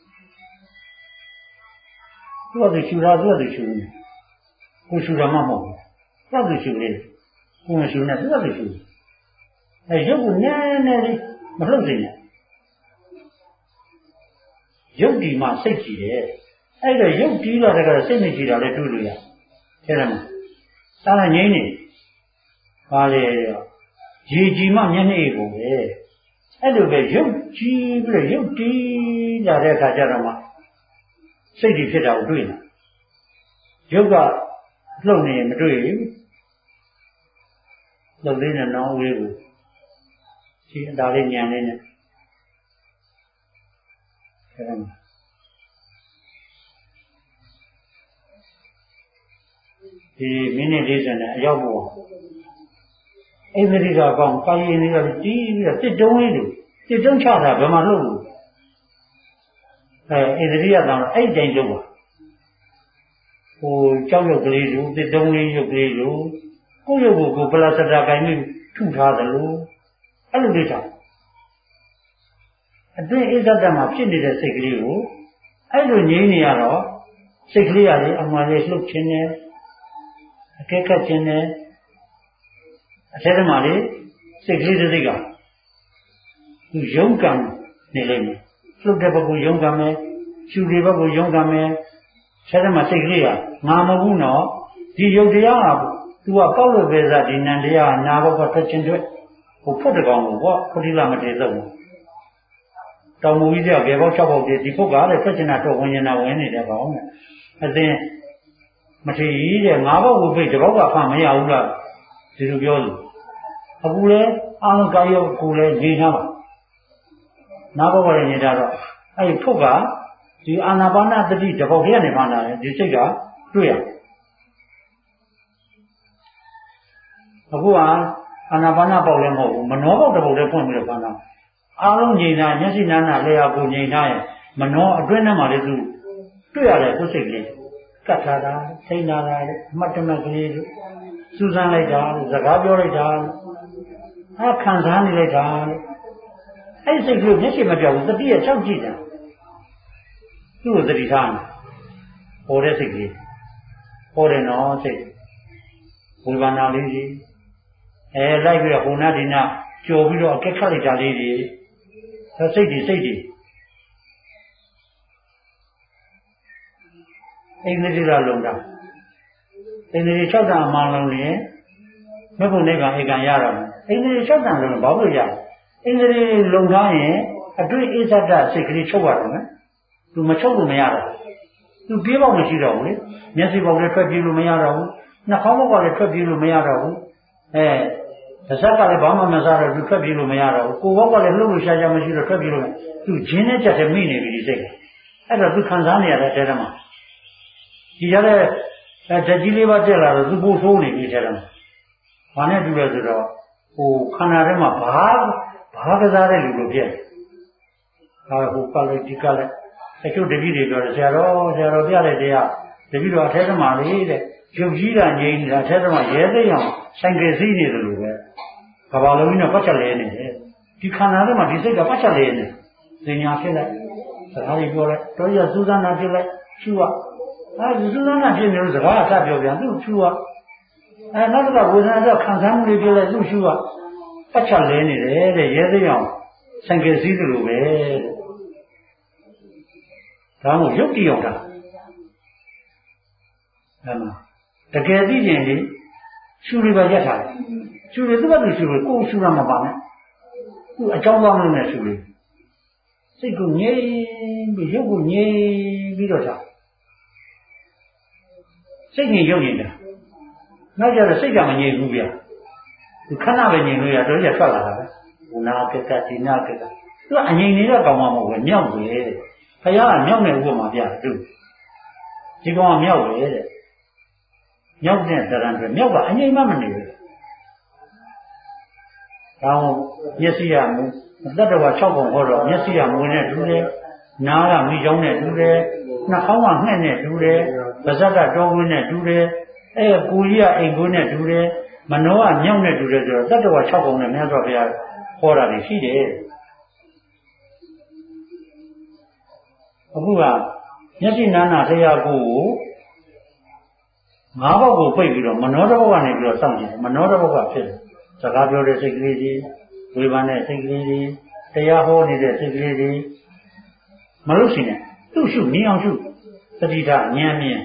သူကသူရှူတာသူကသူရှူနေကိုရှူတာမှမဟုတ်ဘူးသူကသူရှူနေကိုမရှူနဲ့သူကသူရှူအဲရုပ်ကိုနည်းနည်းလေးမလှုပ်စေနဲ့ရုပ်ဒီမှာစိတ်ကြည့်တယ်အဲ့တော့ရုပ်တီးလာတဲ့ကစိတ်နဲ့ကြည့်တာလည်းတွေ့လို့ရထဲတယ်မှာသာငြိမ့်နေပါလေရေကြီးမှမျက်နှာကိုပဲအဲ့လိုပဲရုပ်ကြီးပြီးတော့ရုပ်တီးလာတဲ့အခါကျတော့မှစိတ်ကြီးဖြစ်တာကိုတွေ့နေရုပ်ကလှုပ်နေမတွေ့ဘူးလှုပ်လေးနဲ့နောင်းဝေးကိုဒီအတားလေးညံနေနဲ့ထဲတယ်မှာဒီမိနစ်လေးစံနဲ့အရောက်ဖို့အိန္ဒြိကကောင်းကာယိန္ဒြိကတီးပြီးတော့တစ်တုံးလေးတို့တစ်တုံးချတာဘယ်မှာလုပ်လို့အဲအိန္ဒြိကတောင်အဲ့တိုင်လုပ်ပါဟိုကြောက်ရုပ်ကလေးတို့တစ်တုံးလေးရုပ်ကလေးတို့ကိုယ့်ရုပ်ကိုကိုပလာစတာကိုင်းပြီးထုထားသလိုအဲ့လိုလေးထားအတွင်းအိဇ္ဇတမှာဖြစ်နေတဲ့စိတ်ကလေးကိုအဲ့လိုငြိမ်းနေရတော့စိတ်ကလေးကလေအမှန်လေးလှုပ်ခြင်းနဲ့အကဲခတ်ခြင်းနဲ့အထဲထဲမှာလေစိတ်ကလေးတစ်စိတ်ကသူယုံကံနေလိမ့်မယ်လှုပ်တဲ့ဘက်ကယုံကံမယ်ရှူတဲ့ဘက်ကယုံကံမယ်ထဲထဲမှာစိတ်ကလေးကငါမဟုတ်ဘူးနော်ဒီယုတ်တရားကသူကကောက်လို့ပဲစားဒီနံတရားနာဘက်ကထွက်ခြင်းတွေ့ဟိုဖုတ်တကောင်ကိုပေါ့ခொတိလမထေဆုံးတောင်မူကြီးကဘယ်ပေါက်၆ပေါက်တည်းဒီဖုတ်ကလည်းထွက်ချင်တာတော့ဝင်နေတာဝင်နေတယ်ပေါ့နဲ့အသင်မထေကြီးတဲ့ငါးပေါက်ဝိပိတ်တစ်ပေါက်ကဖမရဘူးလားဒီလိုပြောလို့အခုလဲအာလုံးကာယောကိုလည်းညီထားပါနားဘောကလည်းညီထားတော့အဲ့ဒီဖုတ်ကဒီအာနာပါနတတိတစ်ပေါက်တည်းကနေမှလာတယ်ဒီစိတ်ကတွေ့ရအခုကအာနာပါနပေါက်လည်းမဟုတ်ဘူးမနောပေါက်တစ်ပေါက်တည်းဖွင့်ပြီးတော့ဖမ်းတာအားလုံးညီထားမျက်စိနားနာလျှာကိုညီထားရင်မနောအတွင်းထဲမှာလည်းသူတွေ့ရတယ်ကိုယ်စိတ်ကလေးကတ်ထားတာထိန်းထားတာအမှတ်တမဲ့ကလေးစူးစမ်းလိုက်တာစကားပြောလိုက်တာအဲခံစားနေလိုက်တာအဲ့စိတ်ကလေးမျက်စိမပြောက်ဘူးတတိယ၆ကြည့်တာသူ့ကိုတတိထားနေပေါ်တဲ့စိတ်ကလေးပေါ်တယ်နော်စိတ်ဝိပါဏလေးကြီးအဲလိုက်ပြီးတော့ဟိုနာဒီနာကြော်ပြီးတော့အကက်ခတ်လိုက်တာလေးတွေအဲစိတ်တွေစိတ်တွေအိန္ဒြိကလုံတာအိန္ဒြိ၆တန်အမှန်လုံးရင်မဘုံနေကဧကံရတော့အိန္ဒြိ၆တန်လုံးဘာလို့ရအိန္ဒြိလုံထားရင်အတွေ့အိဇဒစိတ်ကလေးချုပ်ရတယ်နော်သူမချုပ်လို့မရတော့သူပြေးပေါက်မရှိတော့ဘူးလေမျက်စိပေါက်လည်းထွက်ပြေးလို့မရတော့ဘူးနှာခေါင်းပေါက်ကလည်းထွက်ပြေးလို့မရတော့ဘူးအဲပါးစပ်ကလည်းဘာမှမစားတော့သူထွက်ပြေးလို့မရတော့ဘူးကိုယ်ဘောက်ကလည်းလှုပ်လို့ရှားရှားမရှိတော့ထွက်ပြေးလို့သူဂျင်းနဲ့ကြက်တဲ့မိနေပြီဒီစိတ်ကအဲ့တော့သူခံစားနေရတဲ့တဲထဲမှာဒီရတဲ့ဓာတ်ကြီးလေးပါတက်လာတော့သူပို့ဆိုးနေပြီထဲထဲမှာဘာနဲ့တူလဲဆိုတော့ဟိုခန္ဓာထဲမှာဘာဘာကစားတဲ့လူလိုဖြစ်ဟာဟိုကလည်းဒီကလည်းအကျုပ်တပည့်တွေပြောတယ်ဆရာတော်ဆရာတော်ပြတဲ့တရားတပည့်တော်အထဲထဲမှာလေတဲ့ရုပ်ကြီးတာငြိမ်းနေတာအထဲထဲမှာရဲသိအောင်ဆိုင်ကယ်စီးနေတယ်လို့ပဲကဘာလုံးကြီးနဲ့ပတ်ချက်လဲနေတယ်ဒီခန္ဓာထဲမှာဒီစိတ်ကပတ်ချက်လဲနေစင်ညာဖြစ်လိုက်စကားတွေပြောလိုက်တော်ရစူးစမ်းတာဖြစ်လိုက်ရှူရအဲဒီစူးစမ်းတာဖြစ်နေလို့စကားအထပြောပြန်သူ့ရှူရအဲနောက်ကဝေဒနာတော့ခံစားမှုတွေဖြစ်လိုက်သူ့ရှူရပတ်ချက်လဲနေတယ်တဲ့ရဲသိအောင်ဆိုင်ကယ်စီးတယ်လို့ပဲဒါမှမဟုတ်ရုပ်တည်အောင်တာအဲ့မှာတကယ်သိရင်လေရှူတွေပဲရက်ထားတယ်ရှူတွေသူ့ဘက်သူရှူတွေကိုယ်ရှူရမှာပါနဲ့သူ့အကြောင်းကောင်းလို့နဲ့ရှူတွေစိတ်ကိုငြိမ်ပြီးရုပ်ကိုငြိမ်ပြီးတော့ထားစိတ်ငြိမ်ရုပ်ငြိမ်တာနောက်ကြတော့စိတ်ကမငြိမ်ဘူးဗျာသူခဏပဲငြိမ်လို့ရတော့ရထွက်လာတာပဲဘုနာကကတိနာကကသူကအငြိမ်နေတဲ့ကောင်မှမဟုတ်ဘူးမြောက်တယ်တဲ့ဘုရားကမြောက်နေဥပမာပြတယ်သူဒီကောင်ကမြောက်တယ်တဲ့မြောက်တဲ့သရံတွေမြောက်ကအငြိမ်မှမနေဘူးဒါမှမျက်စိကမူတတ္တဝါ၆ပုံဟောတော့မျက်စိကမူနဲ့တူတယ်နားကမိချောင်းနဲ့တူတယ်နှာခေါင်းကငှက်နဲ့တူတယ်ပါးစပ်ကတောကွင်းနဲ့တူတယ်အဲကိုကြီးကအိမ်ကွင်းနဲ့တူတယ်မနောကမြောက်နဲ့တူတယ်ဆိုတော့တတ္တဝါ၆ပုံနဲ့မြတ်စွာဘုရားဟောတာတွေရှိတယ်အခုကမျက်စိနာနာတရားကိုငါးဘောက်ကိုပိတ်ပြီးတော့မနောတစ်ဘောက်ကနေပြီးတော့စောင့်ကြည့်တယ်မနောတစ်ဘောက်ကဖြစ်တယ်စကားပြောတဲ့စိတ်ကလေးတွေဝေဘာနဲ့စိတ်ကလေးတွေတရားဟောနေတဲ့စိတ်ကလေးတွေမလို့ရှိနေသူ့ရှုမြင်အောင်ရှုသတိထားဉာဏ်မြင်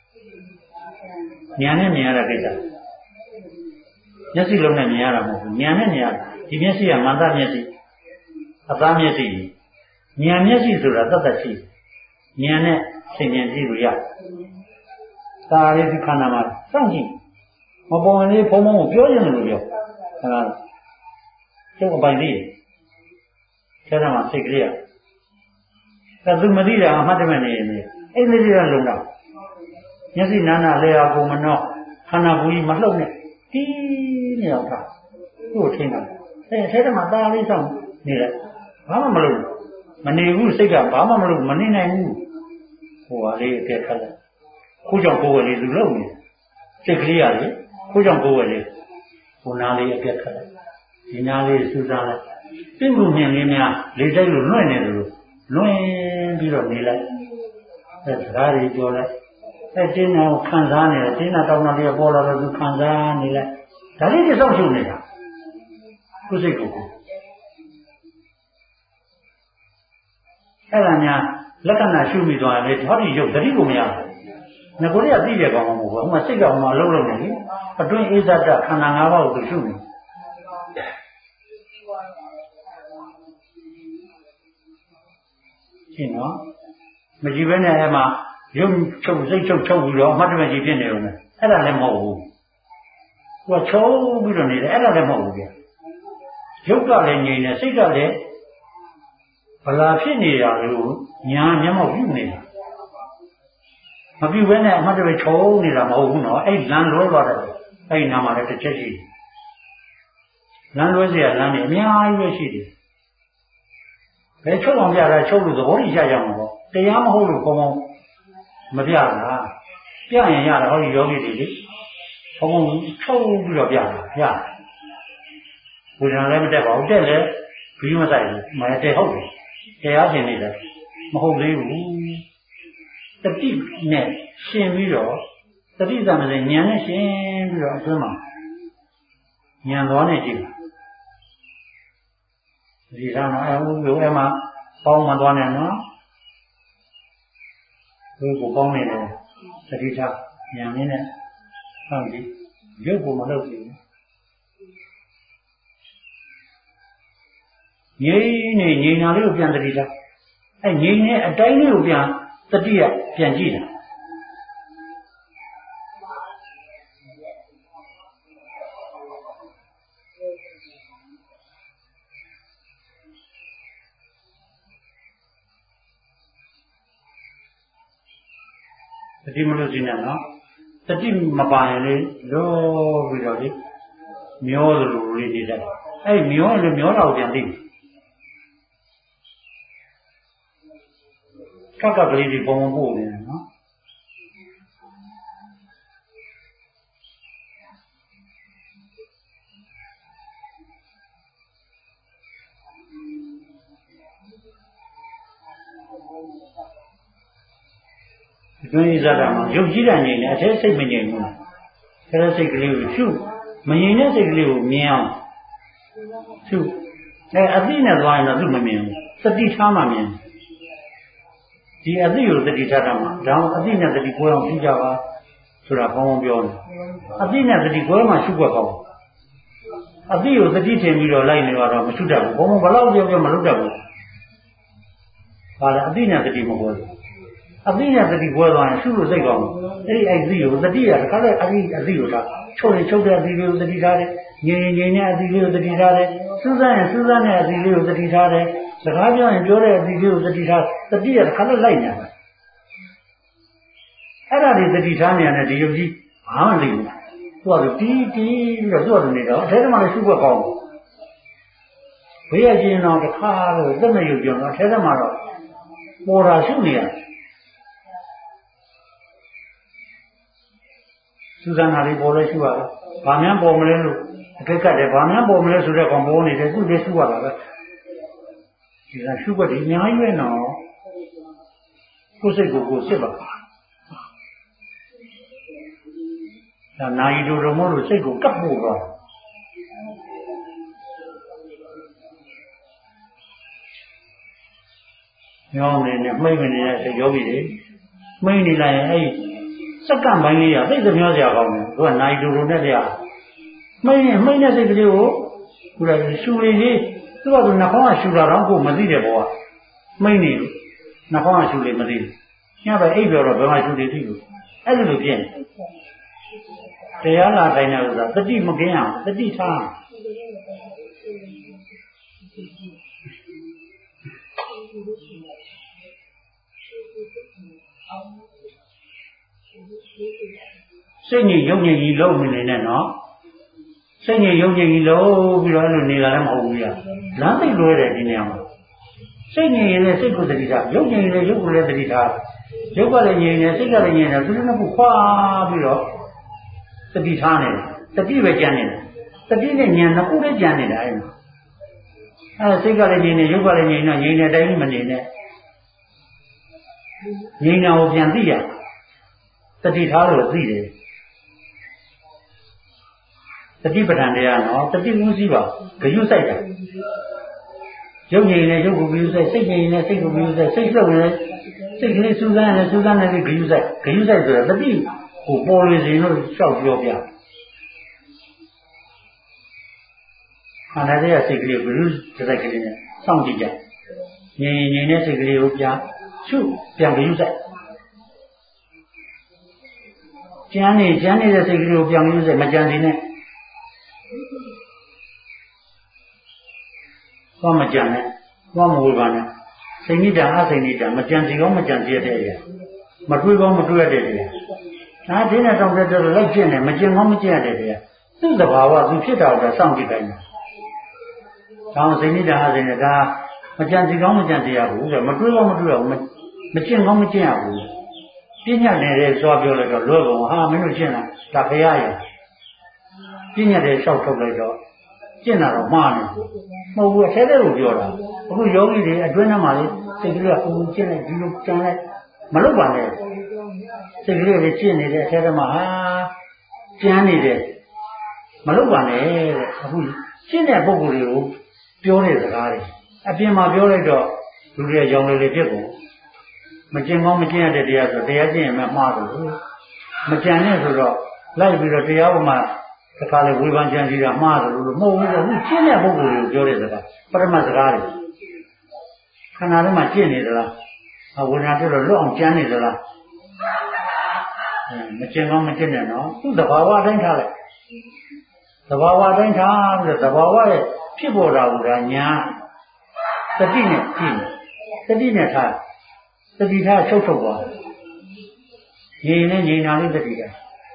ဉာဏ်နဲ့မြင်ရတဲ့ကိစ္စမျက်စိလုံးနဲ့မြင်ရတာမဟုတ်ဘူးဉာဏ်နဲ့မြင်ရတာဒီမျက်စိကမန္တမျက်စိအသားမျက်စိဉာဏ်မျက်စိဆိုတာတတ်တတ်ရှိဉာဏ်နဲ့ဆင်ញင်ကြည့်လို့ရတယ်ဒါလေးဒီခန္ဓာမှာစောင့်ကြည့်မပေါ်ရင်လေးဘုံဘုံကိုပြောရင်လို့ပြောအဲဒါကျုပ်အပိုင်လေးဆရာမစိတ်ကလေးကသူမသိတာအမှတ်တမဲ့နေနေအဲ့ဒီလေးကလုံတော့မျက်စိနာနာလေအောင်မနောခန္ဓာကိုယ်ကြီးမလှုပ်နဲ့တီးနေတော့တာသူ့ကိုထင်းတာအဲဆရာမသားလေးဆောင်နေတယ်ဘာမှမလုပ်မနေဘူးစိတ်ကဘာမှမလုပ်မနေနိုင်ဘူးဟိုဟာလေးအကဲခက်လိုက်ခုကြောင့်ကိုယ်ဝယ်လေးသူလုပ်နေစိတ်ကလေးရတယ်ခုကြောင့်ကိုယ်ဝယ်လေးဟိုနာလေးအကဲခက်လိုက်ဒီနာလေးစူးစမ်းလိုက်ပြင့်ကူမြင်လေးများလေးတိုက်လို့လွင့်နေတယ်လို့လွင့်ပြီးတော့နေလိုက်အဲစကားတွေပြောလိုက်အဲတင်းနာကိုခံစားနေတယ်တင်းနာတောင်းတာလေးပေါ်လာတော့သူခံစားနေလိုက်ဒါလေးတွေစောင့်ရှုပ်နေတာခုစိတ်ကိုအဲ့ဒါများလက္ခဏာရှုမိသွားတယ်ဟောဒီရုပ်တတိကိုမရဘူးငါကိုယ်ကသိတဲ့ကောင်မဟုတ်ဘူးဟိုမှာစိတ်ကောင်မှအလုံးလုံးနေလေအတွင်းအေးဇတ်ခန္ဓာ၅ပါးကိုရှုနေရှင်းနော်မကြည့်ဘဲနဲ့အဲ့မှာရုပ်ချုပ်စိတ်ချုပ်ချုပ်ပြီးတော့အမှတ်တမဲ့ကြီးဖြစ်နေလို့နဲ့အဲ့ဒါလည်းမဟုတ်ဘူးဟိုကချုံပြီးတော့နေတယ်အဲ့ဒါလည်းမဟုတ်ဘူးဗျရုပ်ကလည်းငြိမ်နေစိတ်ကလည်းဘလာဖြစ်နေတာလို့ညာမျက်မှောက်ပြုနေတာမပြုဘဲနဲ့အမှတ်တမဲ့ချုံနေတာမဟုတ်ဘူးနော်အဲ့လမ်းလွဲသွားတယ်အဲ့နာမှာလည်းတစ်ချက်ရှိတယ်လမ်းလွဲเสียလမ်းနေအများကြီးပဲရှိတယ်ဘယ်ချုပ်အောင်ပြတာချုပ်လို့သဘောကြီးရရမှာပေါ့တရားမဟုတ်လို့ဘုံဘုံမပြတာပြရင်ရတာဟောဒီယောဂီတွေလေဘုံဘုံချုပ်ပြီးတော့ပြတာပြဝိညာဉ်လည်းမတက်ပါဘူးတက်လည်းဘီးမဆိုင်ဘူးမတက်ဟုတ်တယ်တရားရှင်နေတယ်မဟုတ်သေးဘူးတတိနဲ့ရှင်ပြီးတော့တတိသမစဉာဏ်နဲ့ရှင်ပြီးတော့အတွင်းမှာဉာဏ်တော်နဲ့ကြည့်ဒီဆောင်တော့အဲလိုအဲမှာပေါင်းမသွားနဲ့နော်ဒီကိုပေါင်းနေတယ်တတိထဉာဏ်ရင်းနဲ့ဟောဒီရုပ်ကိုမလုပ်ဘူးငြိမ်းနေငြိမ်းတာလေးကိုပြန်တတိထအဲငြိမ်းနေအတိုင်းလေးကိုပြန်တတိယပြန်ကြည့်တာတတိမလို့ရှိနေနော်တတိမပါရင်လေလို့ပြီးတော့လေမျောသလိုလေးနေတယ်အဲ့မျောလေမျောတော့ပြန်သိတယ်ကကကလေးဒီပုံပုံပို့နေတယ်နော်တွင်းဣဇာတာမှာရုပ်ကြီးတဲ့ငြိမ်နဲ့အသေးစိတ်မငြိမ်ဘူးလားအဲဒါစိတ်ကလေးကိုရှုမငြိမ်တဲ့စိတ်ကလေးကိုမြင်အောင်ရှုအဲအသိနဲ့သွားရင်တော့သူ့မမြင်ဘူးသတိထားမှမြင်ဒီအသိကိုသတိထားတာမှာဒါအောင်အသိနဲ့သတိကိုအောင်ရှုကြပါဆိုတာဘောင်းပြောတယ်အသိနဲ့သတိကိုမှရှုွက်ကောင်းအသိကိုသတိထင်ပြီးတော့လိုက်နေတော့မရှုတတ်ဘူးဘောင်းဘလောက်ပြောပြောမလုပ်တတ်ဘူးဟာလေအသိနဲ့သတိမဟုတ်ဘူးအသိနဲ့သတိပွဲသွားရင်ရှုလို့စိတ်ကောင်းအဲ့ဒီအဲ့ဒီကိုသတိရတခါလဲအသိအသိကိုထားချုပ်ရင်ချုပ်တဲ့အသိလေးကိုသတိထားတယ်ငြိမ်ငြိမ်တဲ့အသိလေးကိုသတိထားတယ်စူးစမ်းရင်စူးစမ်းတဲ့အသိလေးကိုသတိထားတယ်စကားပြောရင်ပြောတဲ့အသိလေးကိုသတိထားသတိရတခါလဲလိုက်နေတာအဲ့ဒါတွေသတိထားနေရတယ်ဒီယုတ်ကြီးဘာမှမသိဘူးသူကတီးတီးပြီးတော့သူ့အတူနေတော့အဲဒါမှလည်းရှုွက်ကောင်းဘေးရချင်းတော့တခါတော့သက်မယုတ်ပြောတော့အဲဒါမှတော့ပေါ်တာရှုနေရတယ်စူ Susanna li borre shuwa la. Bamyan bomle lu. Akeka de bamyan bomle so de kon bo ni de tu le shuwa la ba. Disa shuwa di nyaai yue no. Ko sait ko ko sit ba. Da nai do do mo lu sait ko kap po ba. Nhom này nè, mấy người này sẽ giấu gì đấy, mấy người này ấy, sắc cảm bao nhiêu à, bây giờ nhau gì à không, rồi này đồ đồ này gì à, mấy mấy này sẽ cái gì đó, rồi suy nghĩ, tôi bảo tôi nào không ai suy ra rằng cô mà gì đấy bỏ, mấy này, nào không ai suy nghĩ mà gì, nhà bà ấy bảo rồi bà ai suy nghĩ gì rồi, ấy là được chuyện, thế là cái nào rồi, tất nhiên một cái nào, tất nhiên sao. Sinh nhị giống như gì lâu mình này nó, sinh nhị giống như gì lâu bây giờ nó này là làm hậu gì à, làm gì rồi đấy đi nào, sinh nhị này sinh của gì ra, giống như này giống của gì ra, giống cái này này sinh cái này này, tôi nó cũng khoa bây giờ, tất đi thang này, tất đi về chân này, tất đi này nhà nó cũng để chân này đấy, à sinh cái này này giống cái này này, này này đấy mình này này, này nào chân gì à, tất đi thang rồi gì đấy. Tất nhiên bản đề nó, tất nhiên cũng gì bảo, cái yêu say cả, giống như này giống của yêu say, say như này say của yêu say, say lâu này, say cái này suy gan này suy gan này cái yêu say, cái yêu say rồi, tất nhiên của bao nhiêu gì nó sao biểu biểu, anh ấy là say cái này cái yêu say cái này, xong gì vậy, như như này say cái này biểu, chú, biểu cái yêu say, chán này chán này là say cái này biểu yêu say, mà chán gì này. Có mà chẳng này, có mà vui vào này, sinh nhị đàn, sinh nhị đàn, mà chẳng gì có mà chẳng gì thế này, mà đuôi có mà đuôi thế này, à thế này trong cái đó là lấy chuyện này, mà chẳng có mà chẳng thế này, tức là bảoว่าคือဖြစ်တာကစောင့်ကြည့်တိုင်းတောင်းsinh nhị đàn, sinh nhị đàn, mà chẳng gì có mà chẳng gìရဘူးဆိုမတွေးကောမတွေးဘူးမကျင့်ကောမကျင့်ရဘူးပညာနဲ့ဆိုပြောလိုက်တော့လွယ်ကုန်ဟာမင်းတို့ကျင့်တာဒါခရရပညာတွေလျှောက်ထုတ်လိုက်တော့ကျင့်တာတော့မှားနေမဟုတ်ဘူးအထဲထဲကိုပြောတာအခုယောဂီတွေအတွင်းထဲမှာလေစိတ်ကလေးကပုံကျင့်လိုက်ဒီလိုကြံလိုက်မလုပ်ပါနဲ့စိတ်ကလေးတွေကျင့်နေတဲ့အထဲထဲမှာဟာကျန်နေတယ်မလုပ်ပါနဲ့တဲ့အခုကျင့်တဲ့ပုဂ္ဂိုလ်တွေကိုပြောတဲ့စကားတွေအပြင်မှာပြောလိုက်တော့လူတွေရောင်လေလေဖြစ်ကုန်မကျင့်ကောင်းမကျင့်ရတဲ့တရားဆိုတရားကျင့်ရင်မှမှားတယ်မကြံနဲ့ဆိုတော့လိုက်ပြီးတော့တရားပေါ်မှာတစ်ခါလေဝေဖန်ကြံစီတာမှားတယ်လို့မဟုတ်ဘူးအခုကျင့်တဲ့ပုဂ္ဂိုလ်တွေကိုပြောတဲ့စကားပရမတ်စကားတွေခန္ဓာထဲမှာကျင့်နေသလားအဝိညာဉ်ပြောတော့လွတ်အောင်ကျမ်းနေသလားမကျင့်ကောင်းမကျင့်နဲ့နော်သူ့သဘာဝတိုင်းထားလိုက်သဘာဝတိုင်းထားပြီးတော့သဘာဝရဲ့ဖြစ်ပေါ်တာကညာတတိနဲ့ကြည့်တတိနဲ့ထားတတိထားချုပ်ထုတ်သွားငြိမ်နဲ့ငြိမ်တာလေးတတိက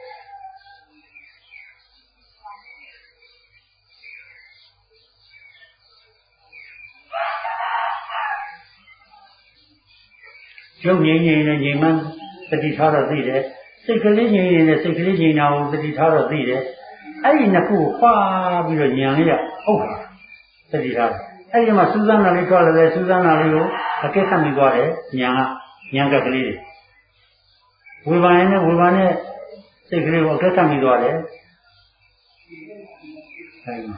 ကျုပ်ငြိမ်ငြိမ်နဲ့ငြိမ်မှတတိထားတော့သိတယ်စိတ်ကလေးငြိမ်ငြိမ်နဲ့စိတ်ကလေးငြိမ်တာကိုတတိထားတော့သိတယ်အဲ့ဒီနှစ်ခုကိုပါပြီးတော့ဉာဏ်လေးကဟုတ်တာတတိထားအဲ့ဒီမှာစူးစမ်းတာလေးထွက်လာတယ်စူးစမ်းတာလေးကိုအကဲခတ်မိသွားတယ်ဉာဏ်ကဉာဏ်ကကလေးတွေဝေဘာနဲ့ဝေဘာနဲ့စိတ်ကလေးကိုအကဲခတ်မိသွားတယ်အဲ့ဒီ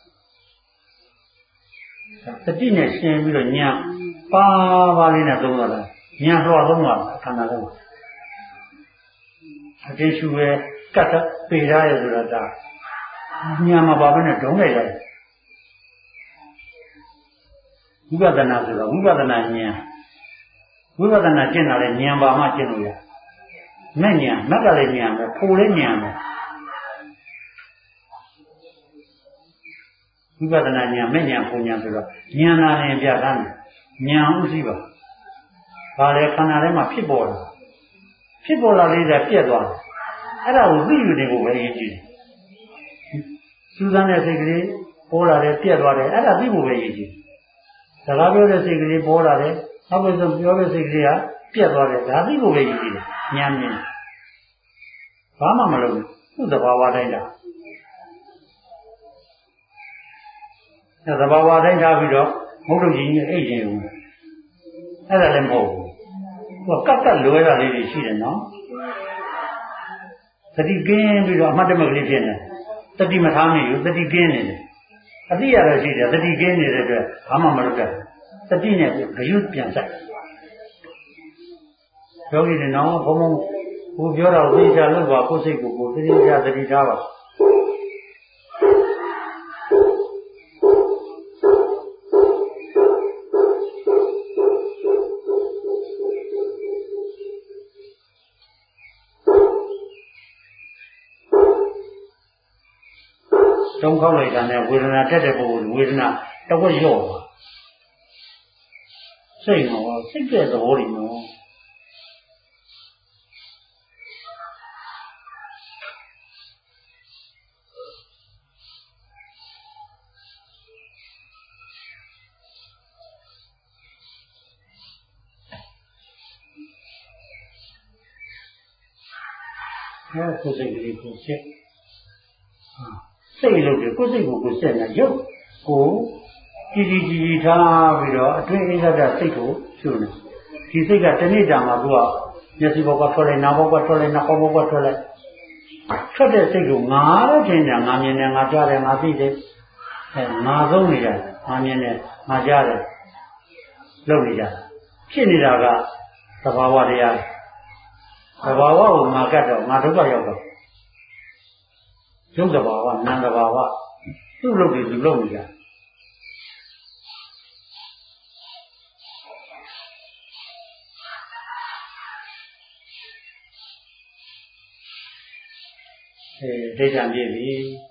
တတိနဲ့ရှင်ပြီးတော့ဉာဏ်ပါပါလေးနဲ့သုံးတော့တယ်ဉာဏ်တော့သုံးတာခန္ဓာလုံးအတင်းရှူပဲကတ်ပေထားရဆိုတာဒါဉာဏ်မှာပါပဲနဲ့ဒုံးလိုက်တယ်ဝိပဿနာဆိုတော့ဝိပဿနာဉာဏ်ဝိပဿနာကျင့်တာလေဉာဏ်ပါမှကျင့်လို့ရမဲ့ဉာဏ်မက်ကလည်းဉာဏ်ပဲဖိုလည်းဉာဏ်ပဲဝိပဿနာဉာဏ်မဲ့ဉာဏ်ဖိုဉာဏ်ဆိုတော့ဉာဏ်နာနဲ့ပြသန်းဉာဏ်ဥသိပါဘာလဲခန္ဓာထဲမှာဖြစ်ပေါ်တာဖြစ်ပေါ်လာလေးကပြက်သွားတယ်အဲ့ဒါကိုသိယူနေဖို့ပဲရည်ကြည်စူးစမ်းတဲ့စိတ်ကလေးပေါ်လာတယ်ပြက်သွားတယ်အဲ့ဒါသိဖို့ပဲရည်ကြည်စကားပြောတဲ့စိတ်ကလေးပေါ်လာတယ်နောက်ပြီးတော့ပြောတဲ့စိတ်ကလေးကပြက်သွားတယ်ဒါသိဖို့ပဲရည်ကြည်ဉာဏ်မြင်ဘာမှမလုပ်ဘူးသူ့သဘာဝတိုင်းတာအဲသဘာဝတိုင်းထားပြီးတော့မုတ်တုတ်ကြီးကြီးအိတ်ခြင်းဘူးအဲ့ဒါလည်းမဟုတ်ဘူးသူကကတ်ကတ်လွဲတာလေးတွေရှိတယ်နော်သတိကင်းပြီးတော့အမှတ်တမဲ့ကလေးဖြစ်နေသတိမထားမိဘူးသတိကင်းနေတယ်အတိရတော့ရှိတယ်သတိကင်းနေတဲ့အတွက်ဘာမှမလုပ်တတ်သတိနဲ့ဂယုပြန်ဆိုင်ယောဂီတွေနော်ဘုံဘုံကိုပြောတော့သိချလို့ပါကိုယ်စိတ်ကိုကိုယ်သိချသတိထားပါတုံးခောက်လိုက်တာနဲ့ဝေဒနာတက်တဲ့ပုဂ္ဂိုလ်ဝေဒနာတဝက်ရော့သွားစိတ်နော်စိတ်တဲ့သဘောတွေနော်အဲကိုယ်စိတ်ကလေးကိုစစ်စိတ်လို့ကိုယ်စိတ်ကိုကိုယ်စစ်နေရုပ်ကိုကြည်ကြည်ကြည်ထားပြီးတော့အတွင်းအိစ္ဆဒစိတ်ကိုရှုနေဒီစိတ်ကတနေ့တာမှာသူကမျက်စိဘောကထွက်လိုက်နားဘောကထွက်လိုက်နှာခေါင်းဘောကထွက်လိုက်ထွက်တဲ့စိတ်ကိုငါလို့ထင်တယ်ငါမြင်တယ်ငါကြားတယ်ငါသိတယ်အဲငါဆုံးနေတယ်ငါမြင်တယ်ငါကြားတယ်လုပ်နေကြဖြစ်နေတာကသဘာဝတရားသဘာဝကိုငါကတ်တော့ငါဒုက္ခရောက်တော့ရုပ်သဘာဝနာမ်သဘာဝသူ့လုပ်ပြီးသူလုပ်နေကြအဲဒိဋ္ဌံပြည့်ပြီ